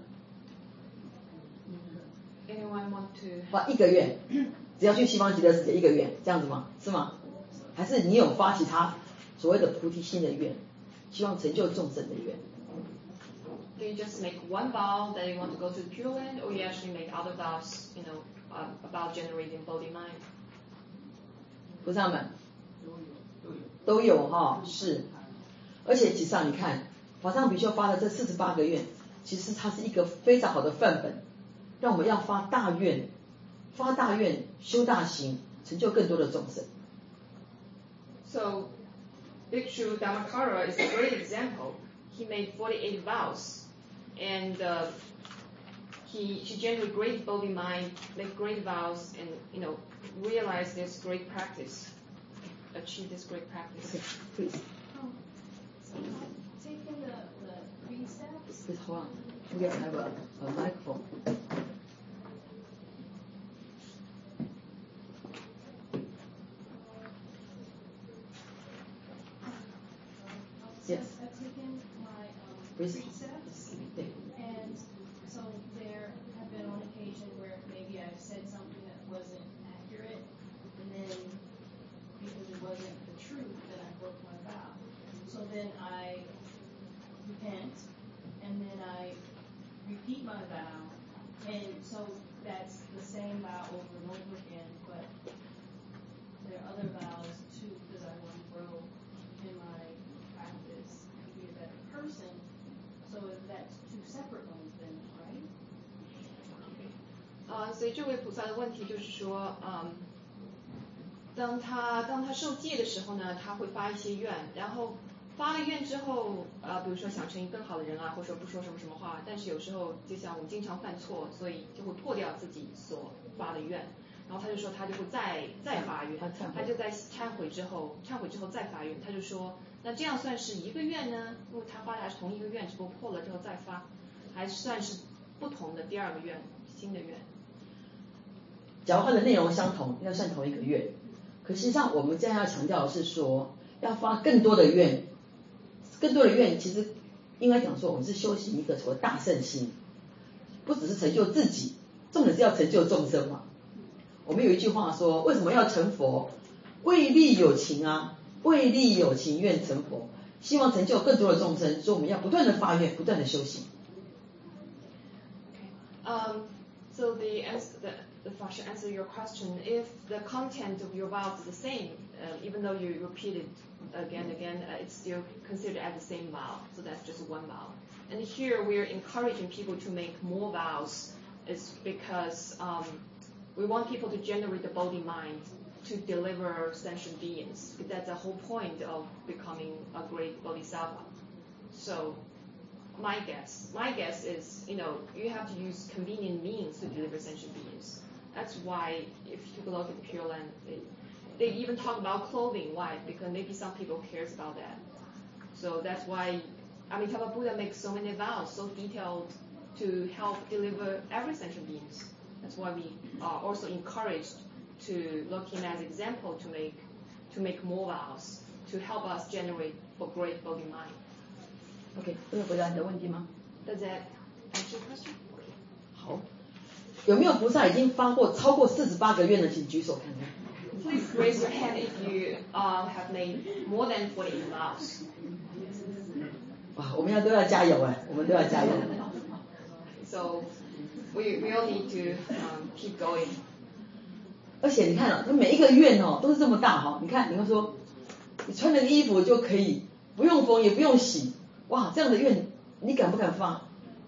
Anyone want to? 发一个愿，只要去西方极乐世界一个愿，这样子吗？是吗？还是你有发其他所谓的菩提心的愿，希望成就众生的愿？ Do you just make one vow that you want to go to the Pure Land, or you actually make other vows, about generating Bodhi mind? 菩萨们都有哈，是。而且其实你看，法藏比丘发的这48个愿，其实它是一个非常好的范本，让我们要发大愿，修大行，成就更多的众生。 So, Bhikshu Dhammakara is a great example. He made 48 vows, and he generated great Bodhi mind, make great vows, and realize this great practice, achieve this great practice. Okay, please. So taking the 3 steps. Please hold on. We have a microphone. Yes. I've taken my Please. 3 steps, Yeah. and so there have been on occasion where maybe I've said something that wasn't accurate, and then because it wasn't the truth, then I broke my vow. So then I repent, and then I repeat my vow, and so that's the same vow over and over again, but there are other vows too, because I want to grow in my practice and be a better person. So that's 2 separate ones then, right? 所以这位菩萨的问题就是说，当他受戒的时候呢，他会发一些愿，然后发了愿之后，比如说想成一个更好的人啊，或者说不说什么话，但是有时候就像我们经常犯错，所以就会破掉自己所发的愿。然后他就说他就会再发愿，他就在忏悔之后再发愿，他就说那这样算是一个愿呢？因为他发的还是同一个愿，只不过破了之后再发，还算是不同的第2个愿，新的愿。 假如它的内容相同，要算同一个愿。可实际上我们这样要强调的是说，要发更多的愿，其实应该讲说，我们是修行一个所谓大圣心，不只是成就自己，重点是要成就众生嘛。我们有一句话说，为什么要成佛？为利有情啊，为利有情愿成佛，希望成就更多的众生，所以我们要不断的发愿，不断的修行。 So the Fasha answer your question. If the content of your vows is the same, even though you repeat it again and again, it's still considered as the same vow. So that's just one vow. And here we're encouraging people to make more vows. It's because we want people to generate the body mind to deliver sentient beings. That's the whole point of becoming a great bodhisattva. So my guess is, you have to use convenient means to deliver sentient beings. That's why if you look at Pure Land, they even talk about clothing. Why? Because maybe some people cares about that. So that's why Amitabha Buddha makes so many vows, so detailed, to help deliver every sentient beings. That's why we are also encouraged to look him as example to make more vows, to help us generate a great body mind. OK， 这个回答你的问题吗 Does that answer your question? 好，有没有菩萨已经发过超过48个愿的，请举手看看。 Please raise your hand if you have made more than 48 vows. 哇，我们都要加油哎，我们都要加油。 So we all need to keep going. 而且你看它每一个愿都是这么大你看，你会说，你穿了个衣服就可以，不用缝也不用洗，哇，这样的愿你敢不敢发？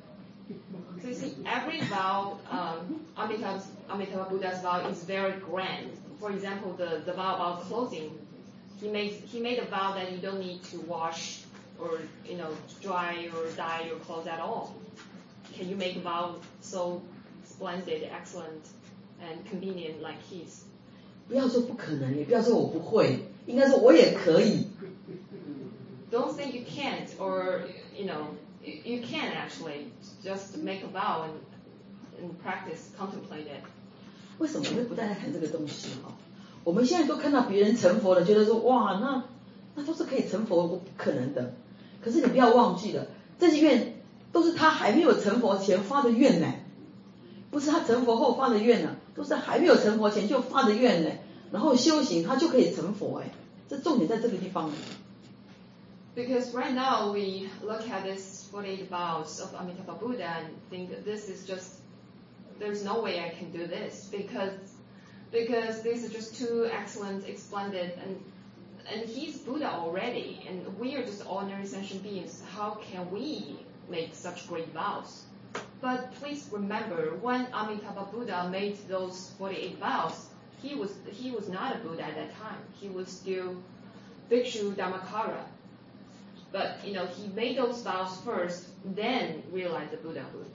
So you see, every vow, Amitabha Buddha's vow is very grand. For example, the vow about clothing, he made a vow that you don't need to wash or dry or dye your clothes at all. Can you make a vow so splendid, excellent, and convenient like his? 不要说不可能，也不要说我不会，应该说我也可以。 Don't think you can't, or you can actually just make a vow and practice, contemplate it. 为什么我们不再谈这个东西我们现在都看到别人成佛了，觉得说哇，那都是可以成佛，不可能的。可是你不要忘记了，这些愿都是他还没有成佛前发的愿呢，不是他成佛后发的愿呢，都是还没有成佛前就发的愿呢。然后修行他就可以成佛这重点在这个地方。 Because right now we look at this 48 vows of Amitabha Buddha and think this is just, there's no way I can do this because these are just too excellent, splendid, and he's Buddha already, and we are just ordinary sentient beings. How can we make such great vows? But please remember, when Amitabha Buddha made those 48 vows, he was not a Buddha at that time. He was still Bhikshu Dhammakara. But he made those vows first, then realized the Buddhahood.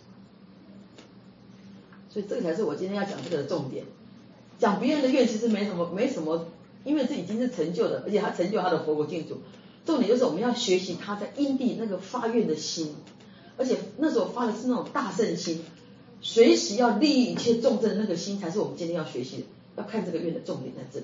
所以这个才是我今天要讲这个的重点。讲别人的愿其实没什么，因为这已经是成就的，而且他成就他的佛国净土。重点就是我们要学习他在因地那个发愿的心，而且那时候发的是那种大圣心，随时要利益一切众生的那个心，才是我们今天要学习的。要看这个愿的重点在这里。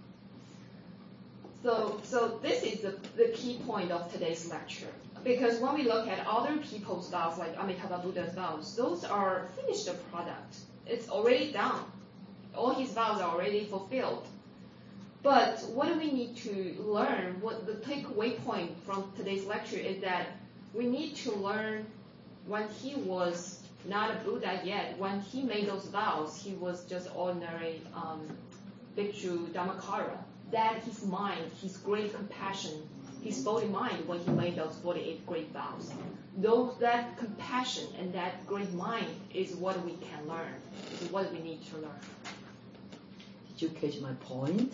So this is the key point of today's lecture. Because when we look at other people's vows, like Amitabha Buddha's vows, those are finished product. It's already done. All his vows are already fulfilled. But what do we need to learn? What the takeaway point from today's lecture is that we need to learn when he was not a Buddha yet, when he made those vows, he was just ordinary Bhikshu Dhammakara. That his mind, his great compassion, his body mind when he made those 48 great vows. That compassion and that great mind is what we can learn, is what we need to learn. Did you catch my point?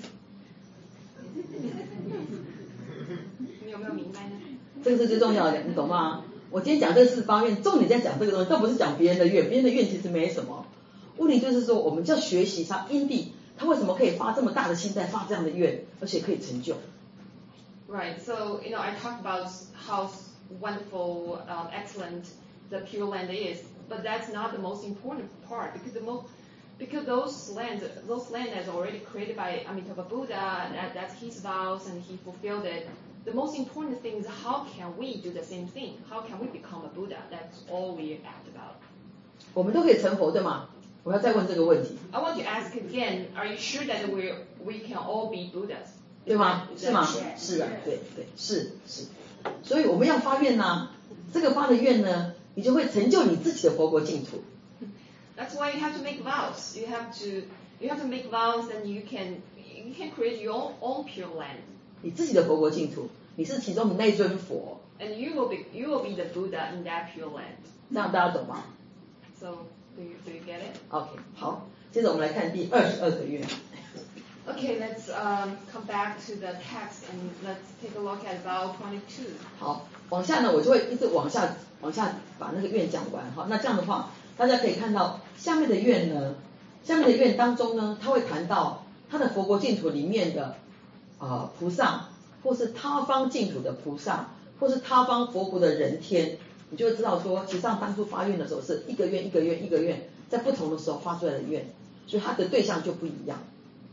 你有没有明白呢？ 这个是最重要的，你懂吗？我今天讲这48愿，重点在讲这个东西，倒不是讲别人的愿，别人的愿其实没什么。问题就是说，我们就要学习他因地。他为什么可以发这么大的心在发这样的愿，而且可以成就 ？Right. So I talked about how wonderful, excellent the Pure Land is, but that's not the most important part because those lands are already created by Amitabha Buddha. That's his vows, and he fulfilled it. The most important thing is how can we do the same thing? How can we become a Buddha? That's all we act about. 我们都可以成佛，对吗？我要再问这个问题。 I want to ask again. Are you sure that we can all be Buddhas? 对吗？是吗？是啊，对，是。所以我们要发愿呐，这个发的愿呢，你就会成就你自己的佛国净土。 That's why you have to make vows. You have to make vows, and you can create your own Pure Land. 你自己的佛国净土，你是其中的那一尊佛。 And you will be the Buddha in that Pure Land. 这样大家懂吗？ So do you get it? OK， 好。 接着我们来看第22个愿。 Okay, let's come back to the text and let's take a look at vow 22. 好，往下呢，我就会一直往下把那个愿讲完哈。那这样的话，大家可以看到下面的愿呢，下面的愿当中呢，他会谈到他的佛国净土里面的菩萨，或是他方净土的菩萨，或是他方佛国的人天，你就会知道说，其实上当初发愿的时候是一个愿一个愿一个愿，在不同的时候发出来的愿，所以它的对象就不一样。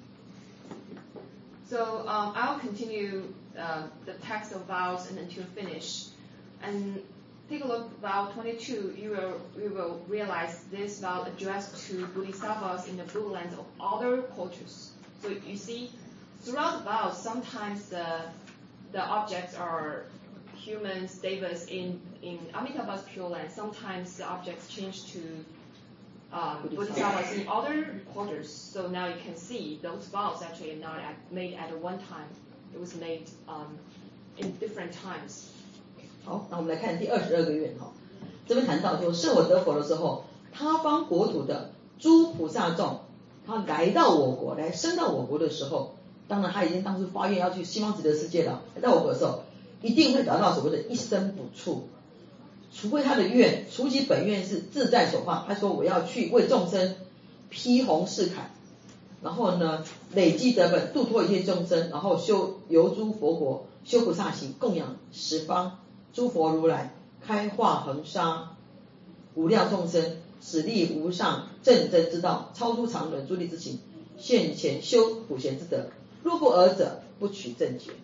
So I'll continue the text of vows and until finish. And take a look at vow 22. You will realize this vow addressed to bodhisattvas in the Buddha lands of other cultures. So you see, throughout the vows, sometimes the objects are humans, devas in Amitabha's Pure Land. Sometimes the objects change to bodhisattvas in other cultures. So now you can see those vows actually are not made at one time. It was made in different times. 好，那我们来看第22个愿哈。这边谈到说，圣我得佛的时候，他方国土的诸菩萨众，他来到我国，来升到我国的时候，当然他已经当初发愿要去西方极乐世界了，来到我国的时候，一定会达到所谓的一生不处。除非他的愿，除其本愿是自在所化，他说我要去为众生披红饰铠，然后呢累积德本，度脱一切众生，然后修游诸佛国，修菩萨行，供养十方诸佛如来，开化恒沙无量众生，使力无上正真之道，超出常人诸力之行，现前修普贤之德，若不尔者，不取正觉。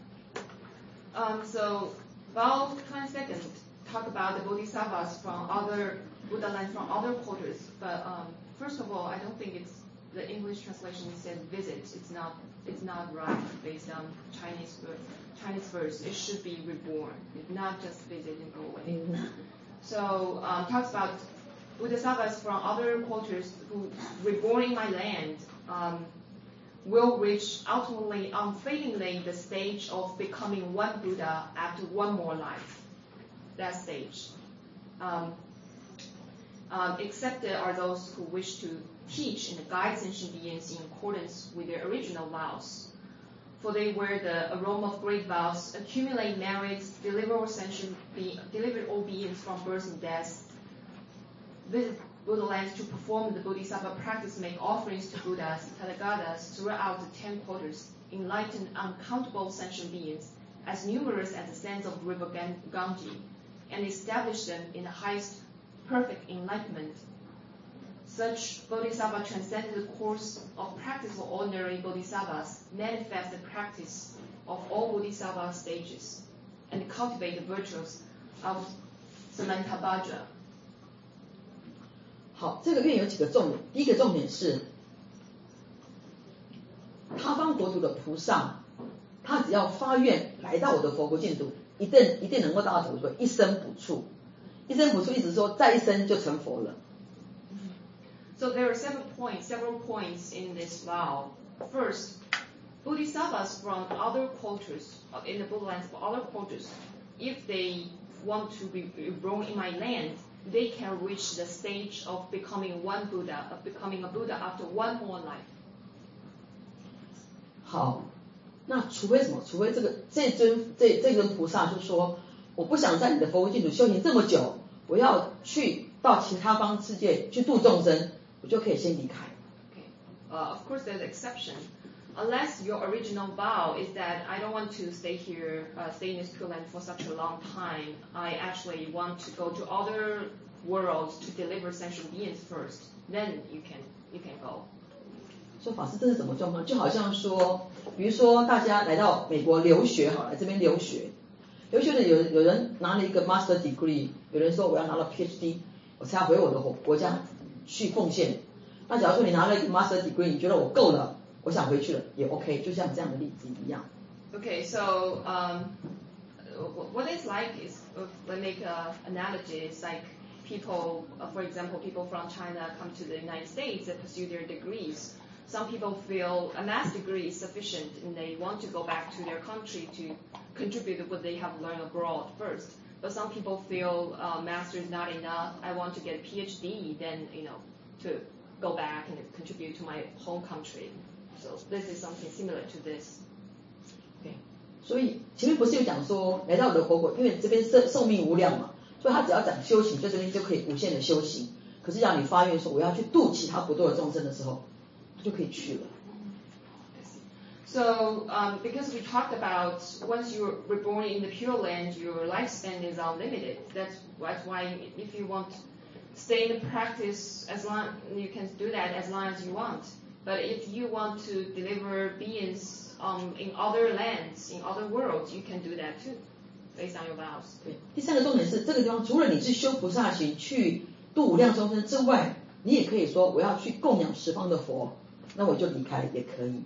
So vow 22nd talk about the bodhisattvas from other Buddha lands from other cultures. But first of all, I don't think it's the English translation said visit. It's not right based on Chinese verse. It should be reborn. It's not just visit and go away. Mm-hmm. So talks about bodhisattvas from other cultures who reborn in my land will reach ultimately unfailingly the stage of becoming one Buddha after one more life. That stage. Accepted are those who wish to teach and guide sentient beings in accordance with their original vows. For they wear the aroma of great vows, accumulate merits, deliver all beings from birth and death, visit Buddha lands to perform the Bodhisattva practice, make offerings to Buddhas, Tathagatas throughout the 10 quarters, enlighten uncountable sentient beings, as numerous as the sands of the river Ganges, and establish them in the highest perfect enlightenment. Such bodhisattva transcended the course of practice of ordinary bodhisattvas, manifest the practice of all bodhisattva stages, and cultivate the virtues of Samantabhaja. 好，这个愿有几个重点。第一个重点是，他方国土的菩萨，他只要发愿来到我的佛国净土，一定能够达到什么？一生不处。一生不处，意思说再一生就成佛了。 So there are several points in this vow. First, bodhisattvas from other cultures, in the Buddha lands of other cultures, if they want to be born in my land, they can reach the stage of becoming one Buddha, of becoming a Buddha after one more life. 好，那除非什么？除非这尊菩萨就说，我不想在你的佛国净土修行这么久，我要去到其他方世界去度众生，我就可以先离开。 Okay. Of course, there's an exception. Unless your original vow is that I don't want to stay here, stay in this Pure Land for such a long time. I actually want to go to other worlds to deliver sentient beings first. Then you can go. 说法师这是什么状况？就好像说，比如说大家来到美国留学，好，来这边留学的有人拿了一个 master degree， 有人说我要拿了 PhD， 我才要回我的国家去奉献。那假如说你拿了一个 master degree， 你觉得我够了？我想回去了也 OK， 就像这样的例子一样。 Okay, so what it's like is, let's make an analogy. It's like people, for example, people from China come to the United States and pursue their degrees. Some people feel a master's degree is sufficient and they want to go back to their country to contribute what they have learned abroad first. But some people feel master is not enough. I want to get a PhD, then to go back and contribute to my home country. So this is something similar to this. Okay. 所以前面不是有讲说来到我的活国，因为这边寿命无量嘛，所以他只要讲修行，就这边就可以无限的修行。可是让你发愿说我要去度其他不度的众生的时候，他就可以去了。 So because we talked about once you're reborn in the Pure Land, your lifespan is unlimited. That's why if you want to stay in the practice as long, you can do that as long as you want. But if you want to deliver beings in other lands, in other worlds, you can do that too, based on your vows. 对，第三个重点是这个地方，除了你是修菩萨行去度无量众生之外，你也可以说我要去供养十方的佛，那我就离开也可以。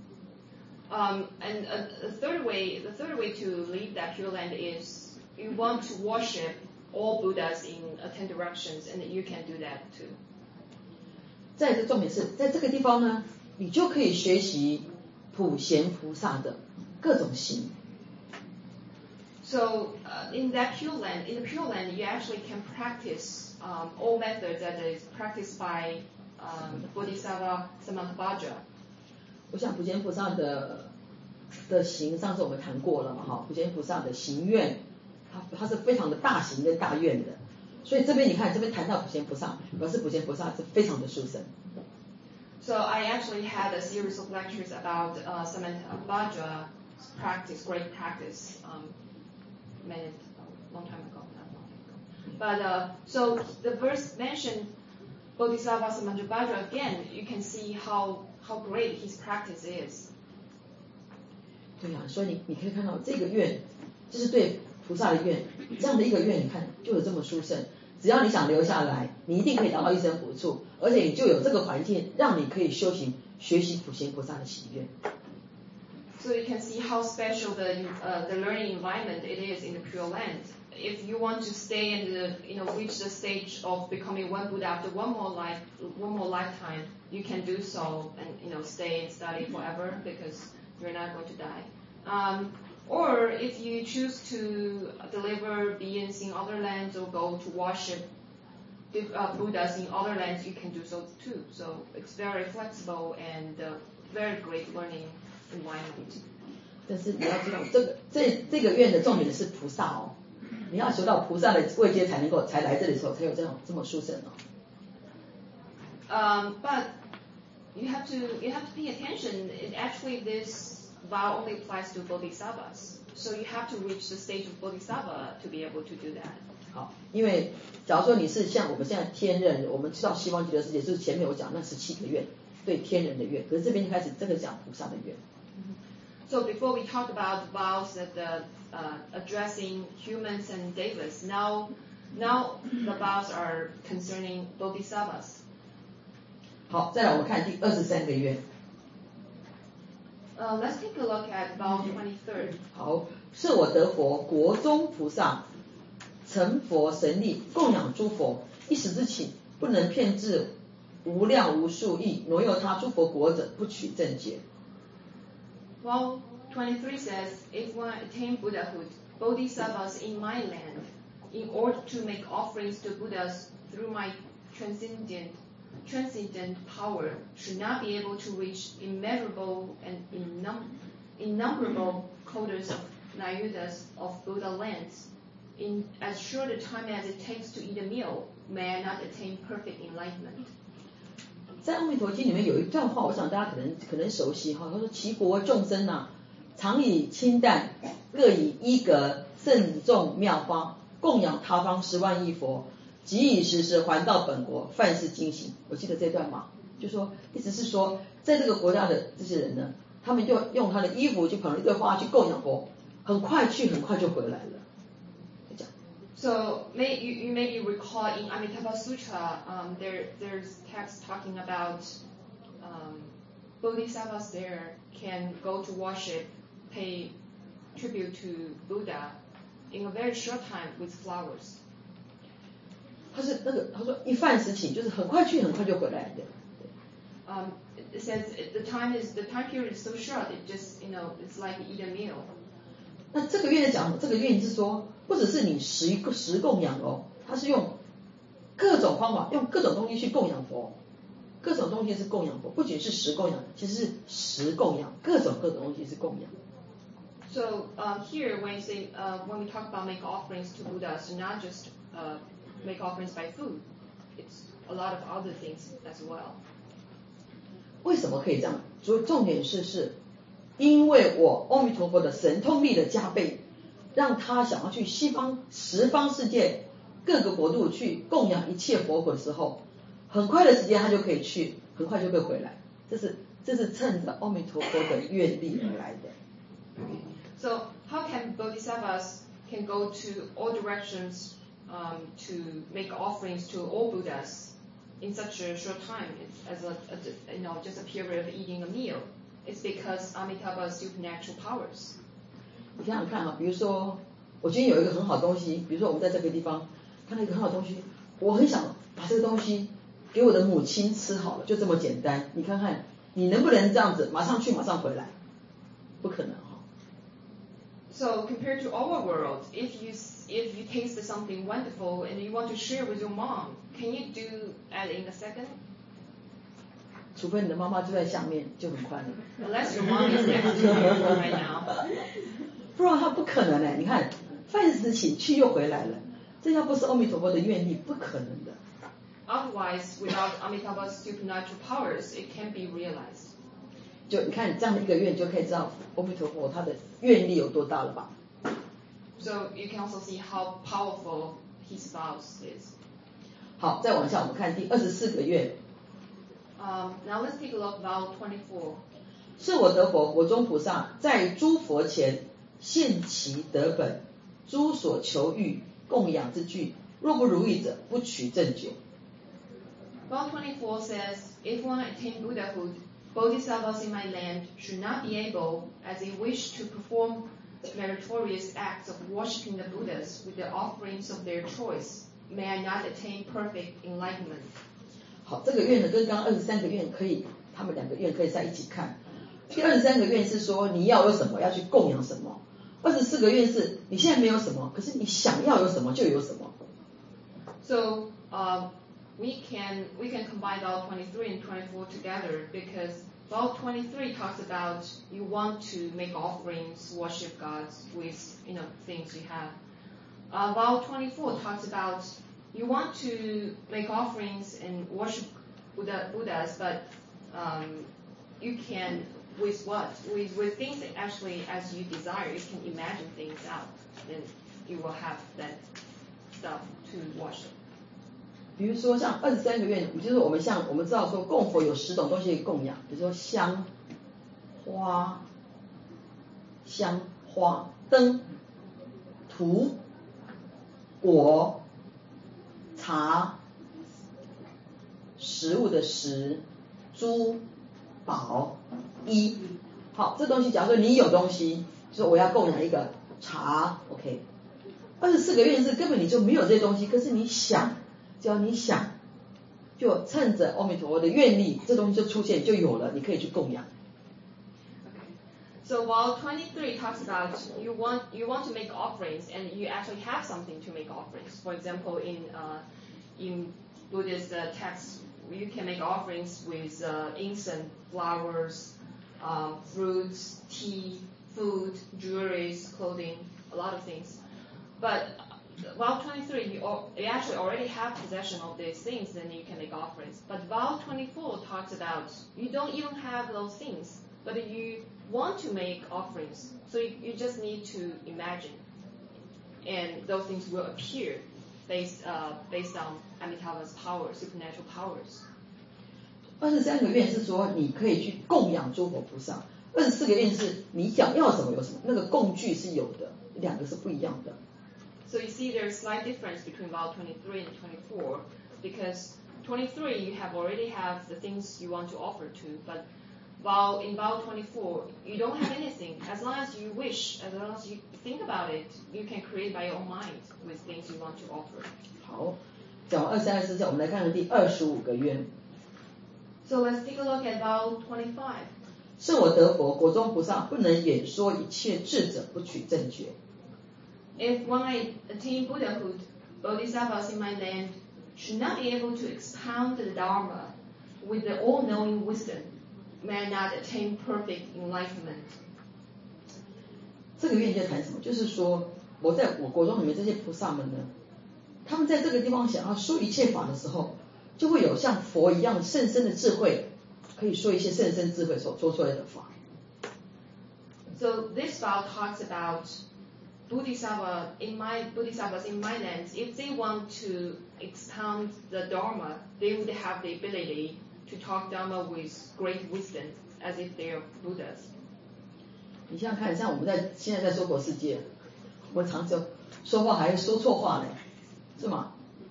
And the third way to leave that Pure Land is you want to worship all Buddhas in 10 directions, and you can do that too. 再一个重点是在这个地方呢，你就可以学习普贤菩萨的各种行。 So in the Pure Land, you actually can practice all methods that is practiced by Bodhisattva Samantabhadra. 我想普贤菩萨的行，上次我们谈过了嘛，哈，普贤菩萨的行愿，它是非常的大行跟大愿的，所以这边你看这边谈到普贤菩萨，表示普贤菩萨是非常的殊胜。 So I actually had a series of lectures about Samantabhadra's practice, great practice, long time ago, not long ago. But so the verse mentioned Bodhisattva Samantabhadra again. You can see how great his practice is. 对啊，所以你可以看到这个愿，就是对菩萨的愿，这样的一个愿，你看就有这么殊胜。只要你想留下来，你一定可以达到一生补处，而且你就有这个环境，让你可以修行、学习普贤菩萨的喜悦。 So you can see how special the learning environment it is in the Pure Land. If you want to stay and reach the stage of becoming one Buddha after one more lifetime, you can do so and stay and study forever because you're not going to die. Or if you choose to deliver beings in other lands or go to worship Buddhas in other lands, you can do so too. So it's very flexible and very great learning environment. 但是你要知道，这个愿的重点是菩萨哦，你要修到菩萨的位阶才来这里的时候才有这么殊胜哦。 But you have to pay attention. Actually, this vow only applies to bodhisattvas. So you have to reach the stage of bodhisattva to be able to do that. 好，因为假如说你是像我们现在天人，我们知道西方极乐世界，就是前面我讲那17个愿，对天人的愿，可是这边就开始这个讲菩萨的愿。 So before we talk about vows that addressing humans and devas, now the vows are concerning bodhisattvas. 好，再来我们看第23个愿。 Let's take a look at vow 23. 好，是我得佛，国中菩萨，成佛神力，供养诸佛，一时之请，不能骗至无量无数亿，挪用他诸佛国者，不取正解。 Vow 23 says, if one attain Buddhahood, bodhisattvas in my land, in order to make offerings to Buddhas through my transcendent power, should not be able to reach immeasurable and innumerable quotas of nayutas of Buddha lands. In as short a time as it takes to eat a meal, may I not attain perfect enlightenment. 在《阿弥陀经》里面有一段话，我想大家可能熟悉哈。他说：“其国众生啊，常以清淡，各以衣革慎重妙花，供养他方10万亿佛，即以时时还到本国，犯事精行。”我记得这段嘛，就说意思是说，在这个国家的这些人呢，他们就用他的衣服去捧了一堆花去供养佛，很快就回来了。 So you maybe recall in Amitabha Sutra, there's text talking about bodhisattvas there can go to worship, pay tribute to Buddha in a very short time with flowers. 他说一饭时请，就是很快就回来的。 It says the time period is so short. It just it's like eat a meal. 那这个愿讲，这个愿是说，不只是你食供养哦，它是用各种方法，用各种东西去供养佛， 各种东西是供养佛，不仅是食供养，其实是食供养，各种东西是供养。 So here, when we talk about make offerings to Buddhas, not just make offerings by food, it's a lot of other things as well. 为什么可以这样？重点是因为我阿弥陀佛的神通力的加倍，让他想要去十方世界各个国度去供养一切佛的时候，很快的时间他就可以去，很快就会回来。这是趁着阿弥陀佛的愿力而来的。 So how can bodhisattvas can go to all directions to make offerings to all Buddhas in such a short time, as just a period of eating a meal? It's because Amitabha's supernatural powers. 你想想看啊，比如说我今天有一个很好的东西，比如说我们在这个地方看到一个很好的东西，我很想把这个东西给我的母亲吃好了，就这么简单。你看看你能不能这样子马上去马上回来？不可能哈。 So compared to our world, if you taste something wonderful and you want to share with your mom, can you do that in a second? 除非你的妈妈就在下面，就很快了。 Unless your mom is next to you right now. 不然他不可能你看饭时请去又回来了，这要不是阿弥陀佛的愿力，不可能的。 Otherwise, without Amitabha's supernatural powers, it can't be realized. 就你看这样的一个愿，就可以知道阿弥陀佛他的愿力有多大了吧。 So you can also see how powerful his vows is. 好，再往下我们看第24个愿。 Now let's take a look vow 24. 是我得佛，我中菩萨在诸佛前现其德本，诸所求欲供养之具，若不如意者，不取正觉。 Vow 24 says, if one attain Buddhahood, bodhisattvas in my land should not be able, as they wish to perform meritorious acts of worshipping the Buddhas with the offerings of their choice, may I not attain perfect enlightenment. 好，这个愿呢跟刚刚23个愿可以，他们两个愿可以在一起看。第23个愿是说你要有什么，要去供养什么。24个愿是你现在没有什么，可是你想要有什么就有什么。 So we can combine vow 23 and 24 together, because vow 23 talks about you want to make offerings, worship gods with things you have. Vow 24 talks about you want to make offerings and worship Buddhas, but you can with what? With things that actually as you desire. You can imagine things out, then you will have that stuff to worship. 比如说像23个愿，就是我们知道说供佛有10种东西供养，比如说香、花、灯、土、果、茶、食物的食、珠、宝、衣。好，这东西假如说你有东西，说我要供养一个茶 ，OK。24个愿是根本你就没有这些东西，可是你想。只要你想，就趁着阿弥陀佛的愿力，这东西就出现就有了，你可以去供养。 Okay. So while 23 talks about you want to make offerings and you actually have something to make offerings. For example, in Buddhist texts, you can make offerings with incense, flowers, fruits, tea, food, jewelries, clothing, a lot of things. But vow 23, you actually already have possession of these things, then you can make offerings. But vow 24 talks about you don't even have those things, but you want to make offerings. So you just need to imagine, and those things will appear based on Amitabha's power, supernatural powers. 23个愿是说你可以去供养诸佛菩萨，24个愿是你想要什么有什么，那个供具是有的，两个是不一样的。 So you see there's a slight difference between vow 23 and 24, because 23 you already have the things you want to offer to, but in vow 24 you don't have anything. As long as you wish, as long as you think about it, you can create by your own mind with things you want to offer. 好，讲完23、24，我们来看看第25个愿。 So let's take a look at vow 25. 是我得佛，国中菩萨不能演说一切智者，不取正觉。 If when I attain Buddhahood, bodhisattvas in my land should not be able to expound the Dharma. with the all-knowing wisdom, may I not attain perfect enlightenment. 这个愿在谈什么？就是说，我在我国中里面这些菩萨们呢，他们在这个地方想要说一切法的时候，就会有像佛一样甚深的智慧，可以说一些甚深智慧所说出来的法。 So this vow talks about Bodhisattvas in my land. If they want to expound the Dharma, they would have the ability to talk Dharma with great wisdom, as if they are Buddhas. 你想想看，像我们现在在娑婆世界，我们常说话还说错话呢，是吗？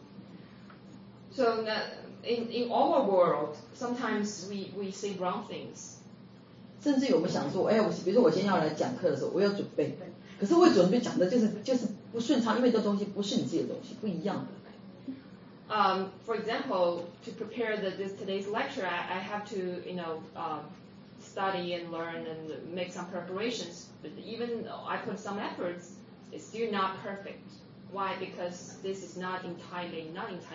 So in our world, sometimes we say wrong things. 甚至于我们想说，比如说我今天要来讲课的时候，我要准备，可是我准备讲的就是不顺畅，因为这东西不是你自己的东西，不一样的。 For example, to prepare today's lecture, I have to, study and learn and make some preparations. But even though I put some efforts, it's still not perfect. Why? Because this is not entirely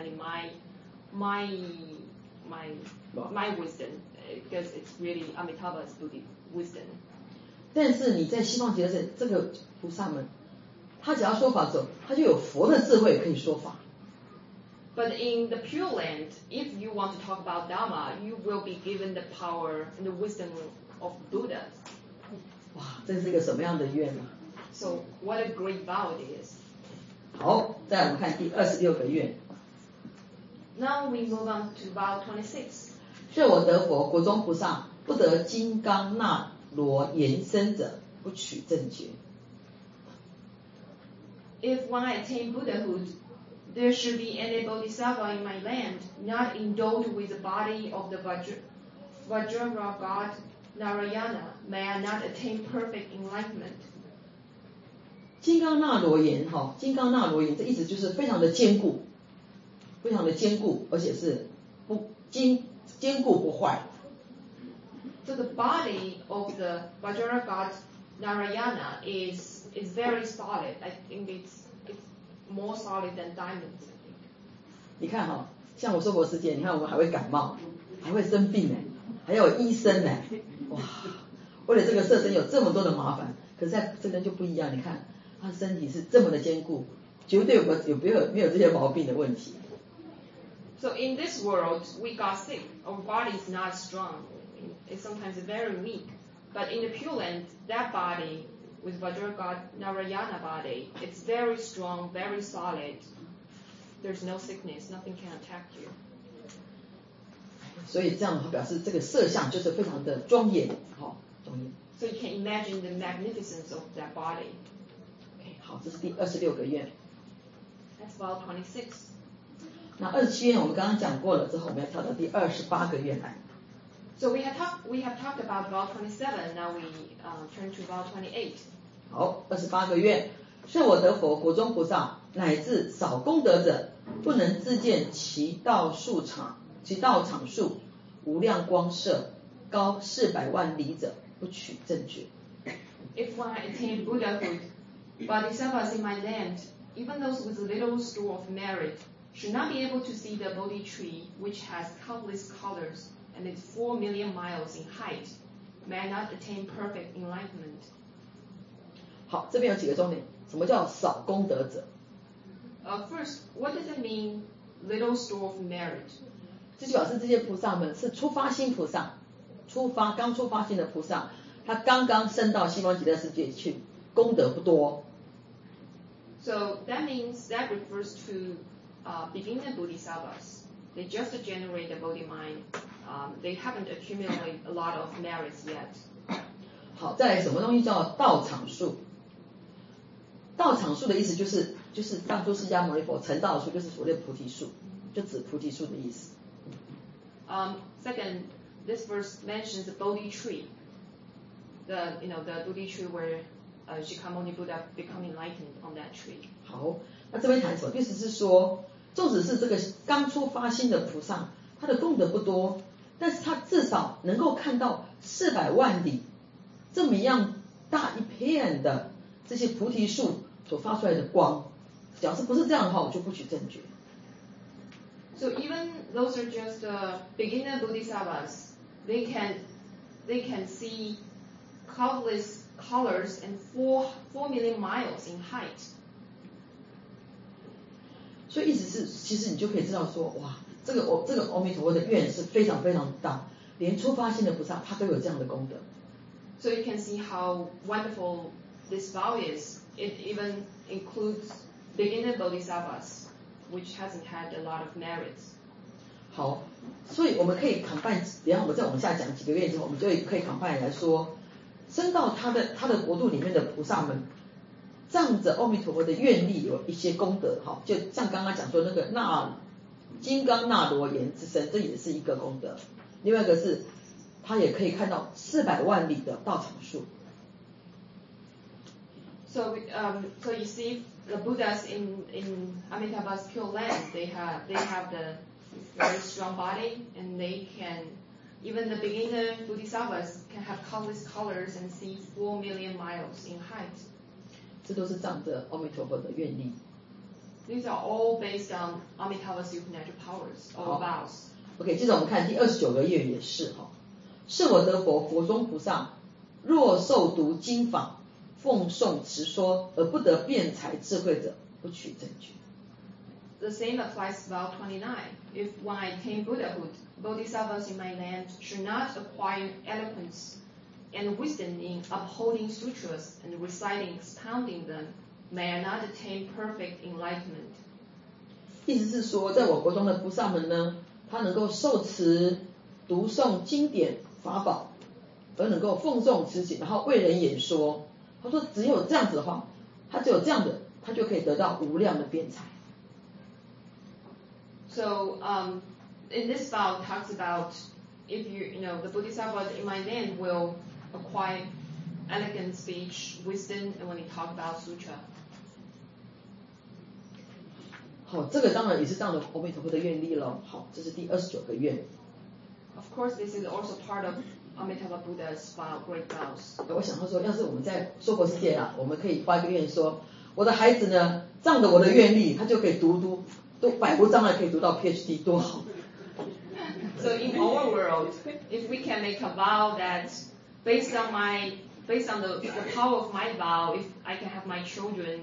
my wisdom. Because it's really Amitabha's Buddhist wisdom. 但是你在西方极乐世界，这个菩萨们，他只要说法的时候，他就有佛的智慧可以说法。 But in the Pure Land, if you want to talk about Dharma, you will be given the power and the wisdom of Buddha. 哇，这是一个什么样的愿啊 So what a great vow it is. 好，再来我们看第26个愿。 Now we move on to vow 26. 设我得佛，国中菩萨不得金刚那罗延伸者，不取正觉。 If when I attain Buddhahood, there should be any bodhisattva in my land not endowed with the body of the Vajra god Narayana, may I not attain perfect enlightenment. 金刚那罗延金刚那罗延这意思就是非常的坚固，非常的坚固，而且是坚固不坏。 So the body of the Vajra god Narayana is very solid. I think it's more solid than diamonds. 你看像我娑婆世界，你看我们还会感冒，还会生病还有医生哇，为了这个色身有这么多的麻烦，可是在这边就不一样，你看他身体是这么的坚固，绝对没有这些毛病的问题。 So in this world, we got sick. Our body is not strong. It's sometimes very weak. But in the Pure Land, that body, with Vajra god Narayana body, it's very strong, very solid. There's no sickness, nothing can attack you. 所以这样表示这个色相就是非常的庄严，庄严。 So you can imagine the magnificence of that body. 好，这是第26个愿。 That's vow 26. 那27愿我们刚刚讲过了之后，我们要跳到第28个愿来。 So we have talked about vow 27. Now we turn to vow 28. 好，28个愿，设我得佛，国中菩萨乃至少功德者，不能自见其道场数无量光射，高400万里者，不取正觉。 If when I attain Buddhahood, bodhisattvas in my land, even those with little store of merit, should not be able to see the Bodhi tree, which has countless colors and is 4 million miles in height. May I not attain perfect enlightenment? 好，这边有几个重点，什么叫少功德者？ First, what does it mean, little store of merit? 这就表示这些菩萨们是初发心菩萨，刚出发心的菩萨，他刚刚升到西方极乐世界去，功德不多。 So that refers to beginner bodhisattvas. They just generate the Bodhi mind. They haven't accumulated a lot of merits yet. 好，再来什么东西叫道场数？道场数的意思就是当初释迦牟尼佛成道的树，就是所谓的菩提树，就指菩提树的意思。 Second, this verse mentions the Bodhi tree. The Bodhi tree where Shakyamuni Buddha become enlightened on that tree. 好，那这边谈什么？意思是说，纵使是这个刚出发心的菩萨，他的功德不多，但是他至少能够看到400万里这么样大一片的这些菩提树所发出来的光。假设不是这样的话，我就不取正觉。 So even those are just beginner bodhisattvas. They can see countless colors and 4 million miles in height. 所以意思是，其实你就可以知道说，哇，这个阿弥陀佛的愿是非常非常大，连出发心的菩萨他都有这样的功德。 So you can see how wonderful this vow is. It even includes beginner bodhisattvas, which hasn't had a lot of merits. 好，所以我们可以 combine， 等一下我们再往下讲几个月之后，我们就可以 combine 来说，升到他的国度里面的菩萨们，仗着阿弥陀佛的愿力有一些功德，哈，就像刚刚讲说那个金刚那罗延之身，这也是一个功德。另外一个是，他也可以看到400万里的道场树。 So you see the Buddhas in Amitabha's Pure Land, they have the very strong body, and they can, even the beginner bodhisattvas can have countless colors and see 4 million miles in height. 这都是仗着阿弥陀佛的愿力。 These are all based on Amitabha's supernatural powers or vows. OK， 接着我们看第29个愿也是哈，是我得佛佛中菩萨，若受读经法，奉诵持说而不得辩才智慧者，不取正觉。 The same applies to vow 29. If when I attain Buddhahood, bodhisattvas in my land should not acquire eloquence and wisdom in upholding sutras and reciting, expounding them, may I not attain perfect enlightenment. 意思是说，在我国中的菩萨们呢，他能够受持、读诵经典法宝，而能够奉诵持经，然后为人演说。他说，只有这样子的话，他只有这样的，他就可以得到无量的辩才。 So in this vow, it talks about if the bodhisattvas in my land will acquire elegant speech, wisdom, and when they talk about sutra. 好，这个当然也是仗着阿弥陀佛的愿力了。好，这是第29个愿。 Of course, this is also part of Amitabha Buddha's vow, great vows. 我想到说，要是我们在娑婆世界啊，我们可以发一个愿说，我的孩子呢，仗着我的愿力，他就可以都百无障碍可以读到 PhD， 多好。 So in our world, if we can make a vow that based on the power of my vow, if I can have my children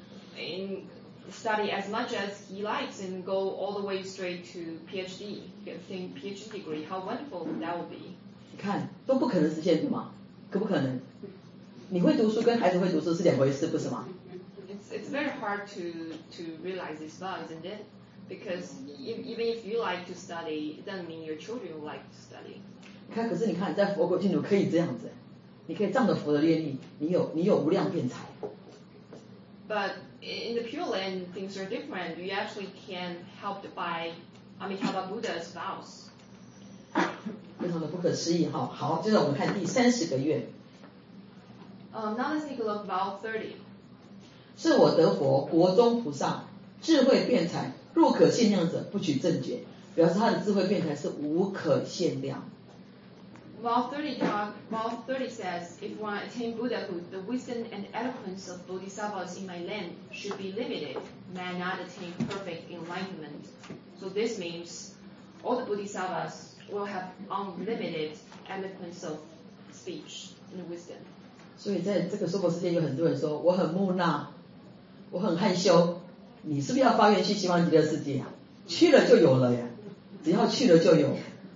study as much as he likes and go all the way straight to PhD, get a PhD degree, how wonderful that would be. 你看都不可能实现的嘛，可不可能？你会读书跟孩子会读书是两回事，不是吗？ It's very hard to realize this vow, isn't it? Because even if you like to study, it doesn't mean your children will like to study. 可是你看，在佛国净土可以这样子，你可以仗着佛的愿力，你有无量辩才。 But in the Pure Land, things are different. You actually can help by Amitabha Buddha's vows. 非常的不可思议哈。好，接着我们看第30个愿。 Now let's take a look at vow 30. 是我得佛国中菩萨智慧辩才，若可限量者，不取正觉。表示他的智慧辩才是无可限量。 Vow 30 says, if one attain Buddhahood, the wisdom and eloquence of bodhisattvas in my land should be limited, may not attain perfect enlightenment. So this means all the bodhisattvas will have unlimited eloquence of speech and wisdom. 所以在这个娑婆世界有很多人说，我很木讷，我很害羞，你是不是要发愿去西方极乐世界啊？去了就有了呀，只要去了就有。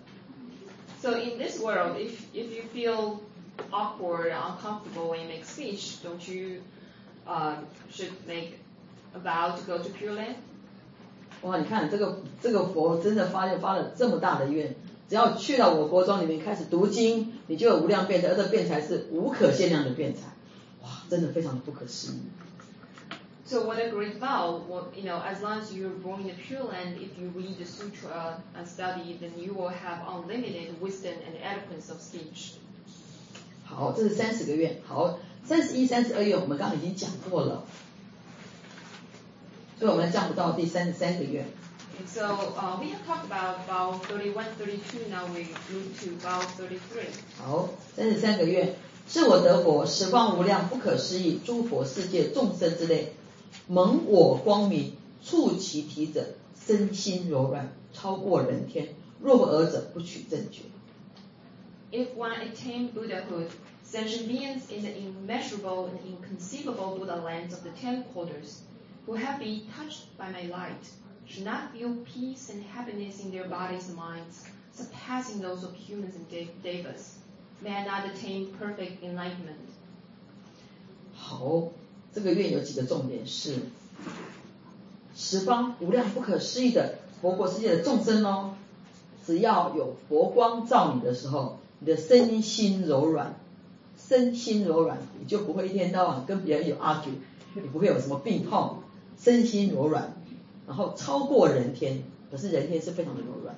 So in this world, if you feel awkward, uncomfortable when you make speech, don't you should make a vow to go to Pure Land? 哇，你看这个佛真的发了这么大的愿，只要去到我国中里面开始读经，你就有无量辩才，而这辩才是无可限量的辩才，哇，真的非常的不可思议。 So what a great vow! Well, as long as you're born in the Pure Land, if you read the sutra and study, then you will have unlimited wisdom and eloquence of speech. 好，这是30个愿。好，31、32愿我们刚刚已经讲过了，所以我们降不到第33个愿。 So we have talked about vow 31, 32. Now we move to vow 33. 好，33个愿，是我得佛十方无量不可思议诸佛世界众生之类，蒙我光明触其体者， 身心柔软，超过人天。若不尔者，不取正觉。 If one attained Buddhahood, sentient beings in the immeasurable and inconceivable Buddha lands of the 10 quarters, who have been touched by my light, should not feel peace and happiness in their bodies and minds, surpassing those of humans and devas. May I not attain perfect enlightenment? 好，这个愿有几个重点是：十方无量不可思议的佛国世界的众生哦，只要有佛光照你的时候，你的身心柔软，身心柔软，你就不会一天到晚跟别人有 argue， 你不会有什么病痛，身心柔软，然后超过人天，可是人天是非常的柔软的。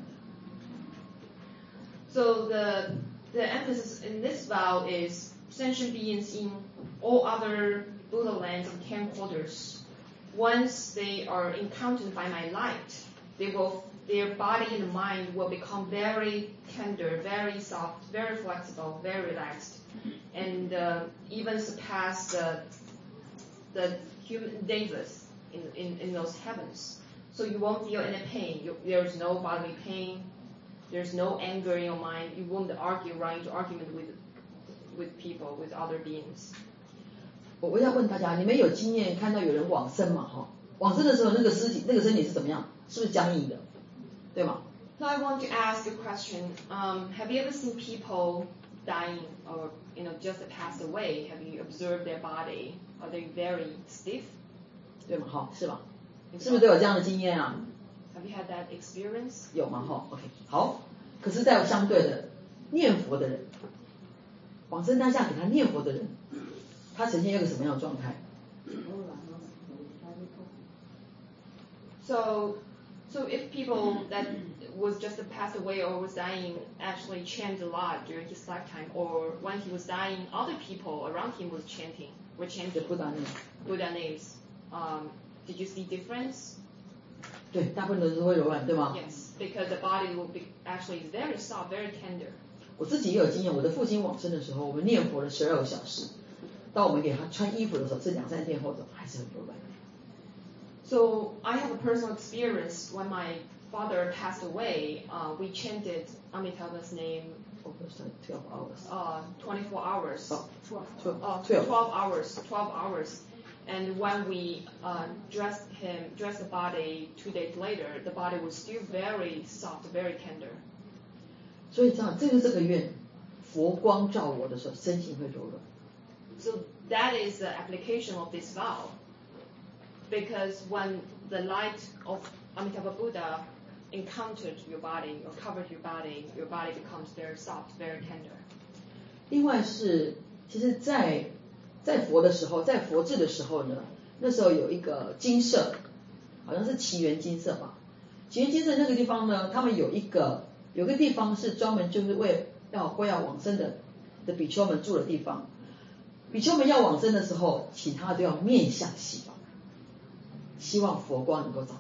So the emphasis in this vow is sentient beings in all other Buddha lands and 10 quarters. Once they are encountered by my light, their body and mind will become very tender, very soft, very flexible, very relaxed, and even surpass the human devas in those heavens. So you won't feel any pain. There's no bodily pain. There's no anger in your mind. You won't run into argument with people, with other beings. 我要问大家，你们有经验看到有人往生吗？哈，往生的时候那个身体是怎么样？是不是僵硬的？对吗？ So I want to ask a question. Have you ever seen people dying or just passed away? Have you observed their body? Are they very stiff? 对吗？哈，是吧？是不是都有这样的经验啊？ Have you had that experience? 有吗？哈 ，OK， 好。可是，在相对的念佛的人，往生当下给他念佛的人，他呈现一个什么样的状态？ So if people that was just passed away or was dying actually chant a lot during his lifetime, or when he was dying, other people around him were chanting 不打念。 Buddha names. Did you see difference? 对，大部分人都会柔软，对吗？ Yes, because the body will be actually very soft, very tender. 我自己也有经验，我的父亲往生的时候，我们念佛了12个小时，到我们给他穿衣服的时候，是2-3天后的，还是很柔软。 So I have a personal experience when my father passed away. We chanted Amitabha's name 12 hours. 24 hours. 12 12 hours. And when we dressed the body 2 days later, the body was still very soft, very tender. 所以这样，这个愿，佛光照我的时候，身心会柔软。 So that is the application of this vow. Because when the light of Amitabha Buddha encountered your body or covered your body becomes very soft, very tender. 另外是，其实在佛的时候，在佛制的时候呢，那时候有一个精舍，好像是祇园精舍吧。祇园精舍那个地方呢，他们有个地方是专门就是为要往生的比丘们住的地方。比丘们要往生的时候，其他都要面向西方，希望佛光能够照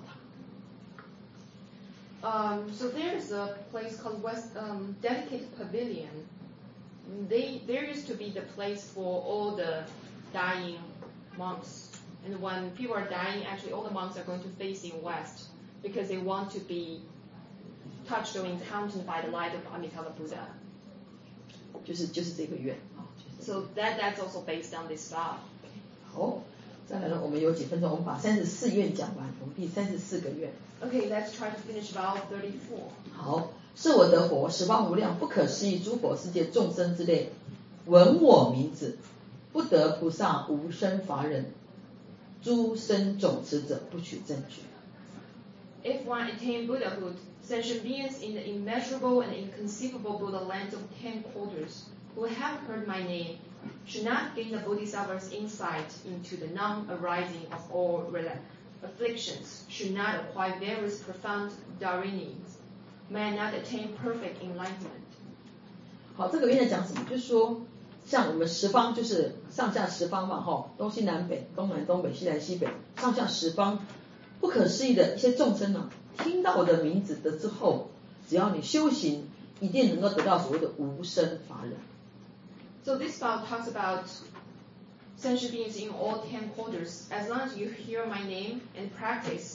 他。 So there's a place called Dedicated Pavilion. There used to be the place for all the dying monks. And when people are dying, actually all the monks are going to face in west because they want to be touched or encountered by the light of Amitabha Buddha. 就是这个愿。 So that's also based on this vow. 好，再来呢，我们有几分钟，我们把34愿讲完，我们第34个愿。 Okay, let's try to finish vow 34. 好，是我得佛，十方无量不可思议诸佛世界众生之类，闻我名字，不得菩萨无生法忍，诸生总持者不取正觉。 If one attain Buddhahood, sentient beings in the immeasurable and inconceivable Buddha lands of 10 quarters, who have heard my name, should not gain the Bodhisattva's insight into the non-arising of all afflictions, should not acquire various profound dharinis, may not attain perfect enlightenment. 好，这个愿在讲什么？就是说，像我们十方就是上下十方嘛，哈，东西南北，东南东北，西南西北，上下十方不可思议的一些众生呢，听到我的名字的之后，只要你修行，一定能够得到所谓的无生法忍。 So this vow talks about sentient beings in all 10 quarters. As long as you hear my name and practice,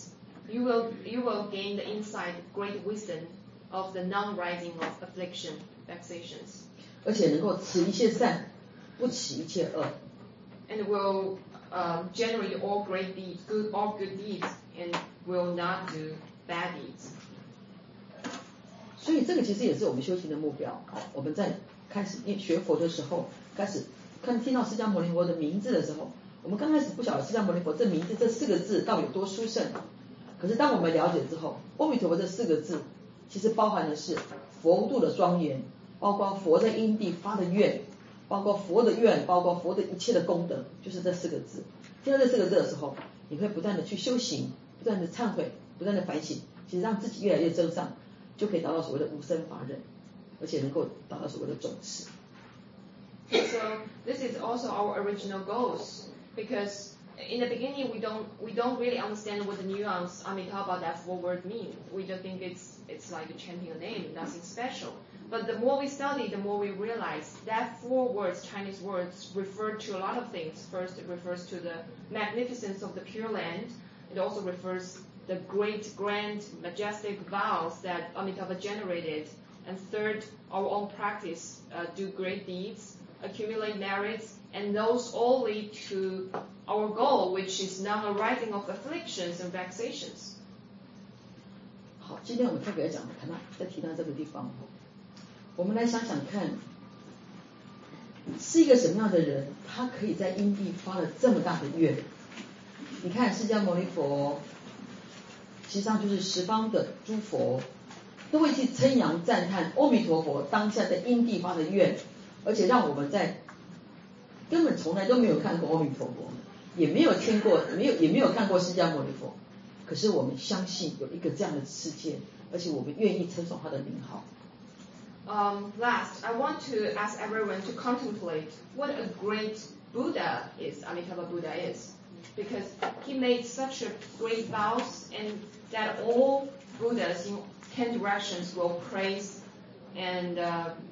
you will gain the insight, great wisdom of the non-rising of affliction, vexations. 而且能够持一切善，不起一切恶。 And will generate all great deeds, all good deeds, and will not do bad deeds. 所以这个其实也是我们修行的目标。我们在开始学佛的时候，开始听到释迦牟尼佛的名字的时候，我们刚开始不晓得释迦牟尼佛这名字这4个字到底有多殊胜。可是当我们了解之后，阿弥陀佛这4个字其实包含的是佛度的庄严，包括佛在因地发的愿，包括佛的愿，包括佛的一切的功德，就是这4个字。听到这4个字的时候，你会不断的去修行，不断的忏悔，不断的反省，其实让自己越来越增上，就可以达到所谓的无生法忍，而且能够达到所谓的种子。 So this is also our original goals, because in the beginning we don't really understand what the nuance Amitabha, that 4 word mean. We just think it's like chanting a name, nothing special. But the more we study, the more we realize that 4 words, Chinese words, refer to a lot of things. First, it refers to the magnificence of the Pure Land. It also refers the great, grand, majestic vows that Amitabha generated. And third, our own practice, do great deeds, accumulate merits, and those all lead to our goal, which is non-arising of afflictions and vexations. 好，今天我们特别讲再提到这个地方，我们来想想看，是一个什么样的人，他可以在因地发了这么大的愿？你看释迦牟尼佛，实际上就是十方的诸佛都会去称扬赞叹阿弥陀佛当下在因地发的愿，而且让我们在根本从来都没有看过阿弥陀佛，也没有听过，也没有看过释迦牟尼佛，可是我们相信有一个这样的世界，而且我们愿意称颂他的名号。 Last, I want to ask everyone to contemplate what a great Buddha is, Amitabha Buddha is, because he made such a great vows, and that all Buddhas in 10 directions will praise and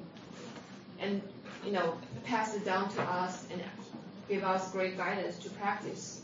pass it down to us and give us great guidance to practice.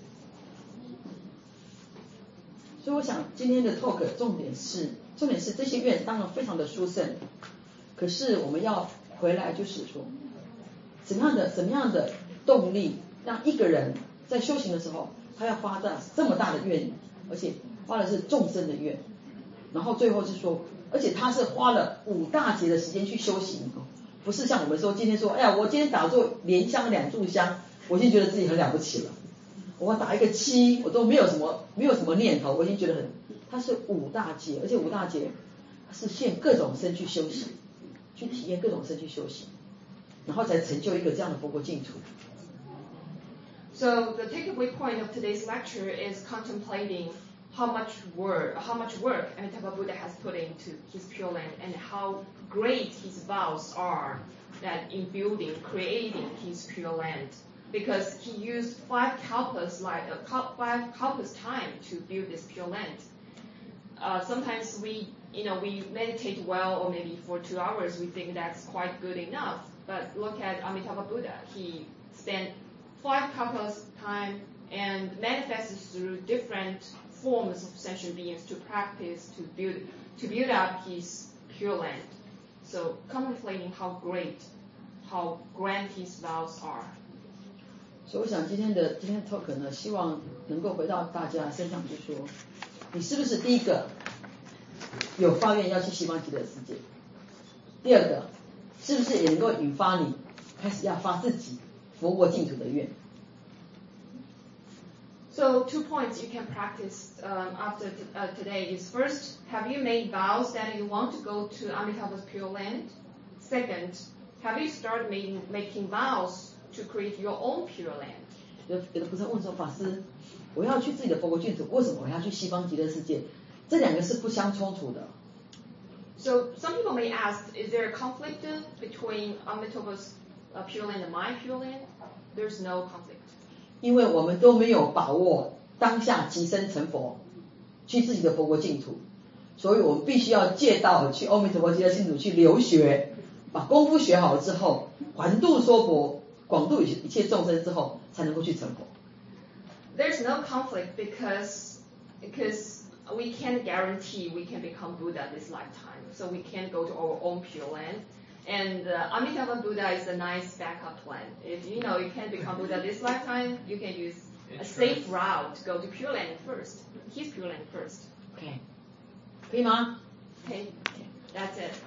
所以我想今天的 talk 重点是这些愿当然非常的殊胜，可是我们要回来就是说，什么样的动力让一个人在修行的时候，他要发这么大的愿，而且发的是众生的愿，然后最后是说，而且他是花了5大劫的时间去修行，不是像我们说今天说，哎呀，我今天打坐连香2炷香，我已经觉得自己很了不起了。我打一个7，我都没有什么念头，我已经觉得它是5大劫，而且5大劫是现各种身去修行，去体验各种身去修行，然后才成就一个这样的佛国净土。 So the takeaway point of today's lecture is contemplating how much work Amitabha Buddha has put into his Pure Land, and how great his vows are that in creating his Pure Land. Because he used 5 kalpas time to build this Pure Land. Sometimes we meditate well, or maybe for 2 hours we think that's quite good enough. But look at Amitabha Buddha. He spent 5 kalpas time and manifested through different forms of sentient beings to practice, to build up his Pure Land. So contemplating how grand his vows are. 所以我想今天 talk 呢，希望能够回到大家身上，就说你是不是第一个有发愿要去西方极乐世界？第二个，是不是也能够引发你开始要发自己佛国净土的愿？ So 2 points you can practice after today is, first, have you made vows that you want to go to Amitabha's Pure Land? Second, have you started making vows to create your own Pure Land? 有的菩萨问说，法师，我要去自己的佛国净土，为什么我要去西方极乐世界？这2个是不相冲突的。 So some people may ask, is there a conflict between Amitabha's Pure Land and my Pure Land? There's no conflict. 因为我们都没有把握当下即生成佛，去自己的佛国净土，所以我们必须要借道去阿弥陀佛极乐净土去留学，把功夫学好了之后，还度娑婆，广度一切众生之后，才能够去成佛。 There's no conflict because we can't guarantee we can become Buddha this lifetime. So we can't go to our own Pure Land. And Amitabha Buddha is a nice backup plan. If you can't become Buddha this lifetime, you can use a safe route to go to Pure Land first. His Pure Land first. OK，可以吗？ Okay, that's it.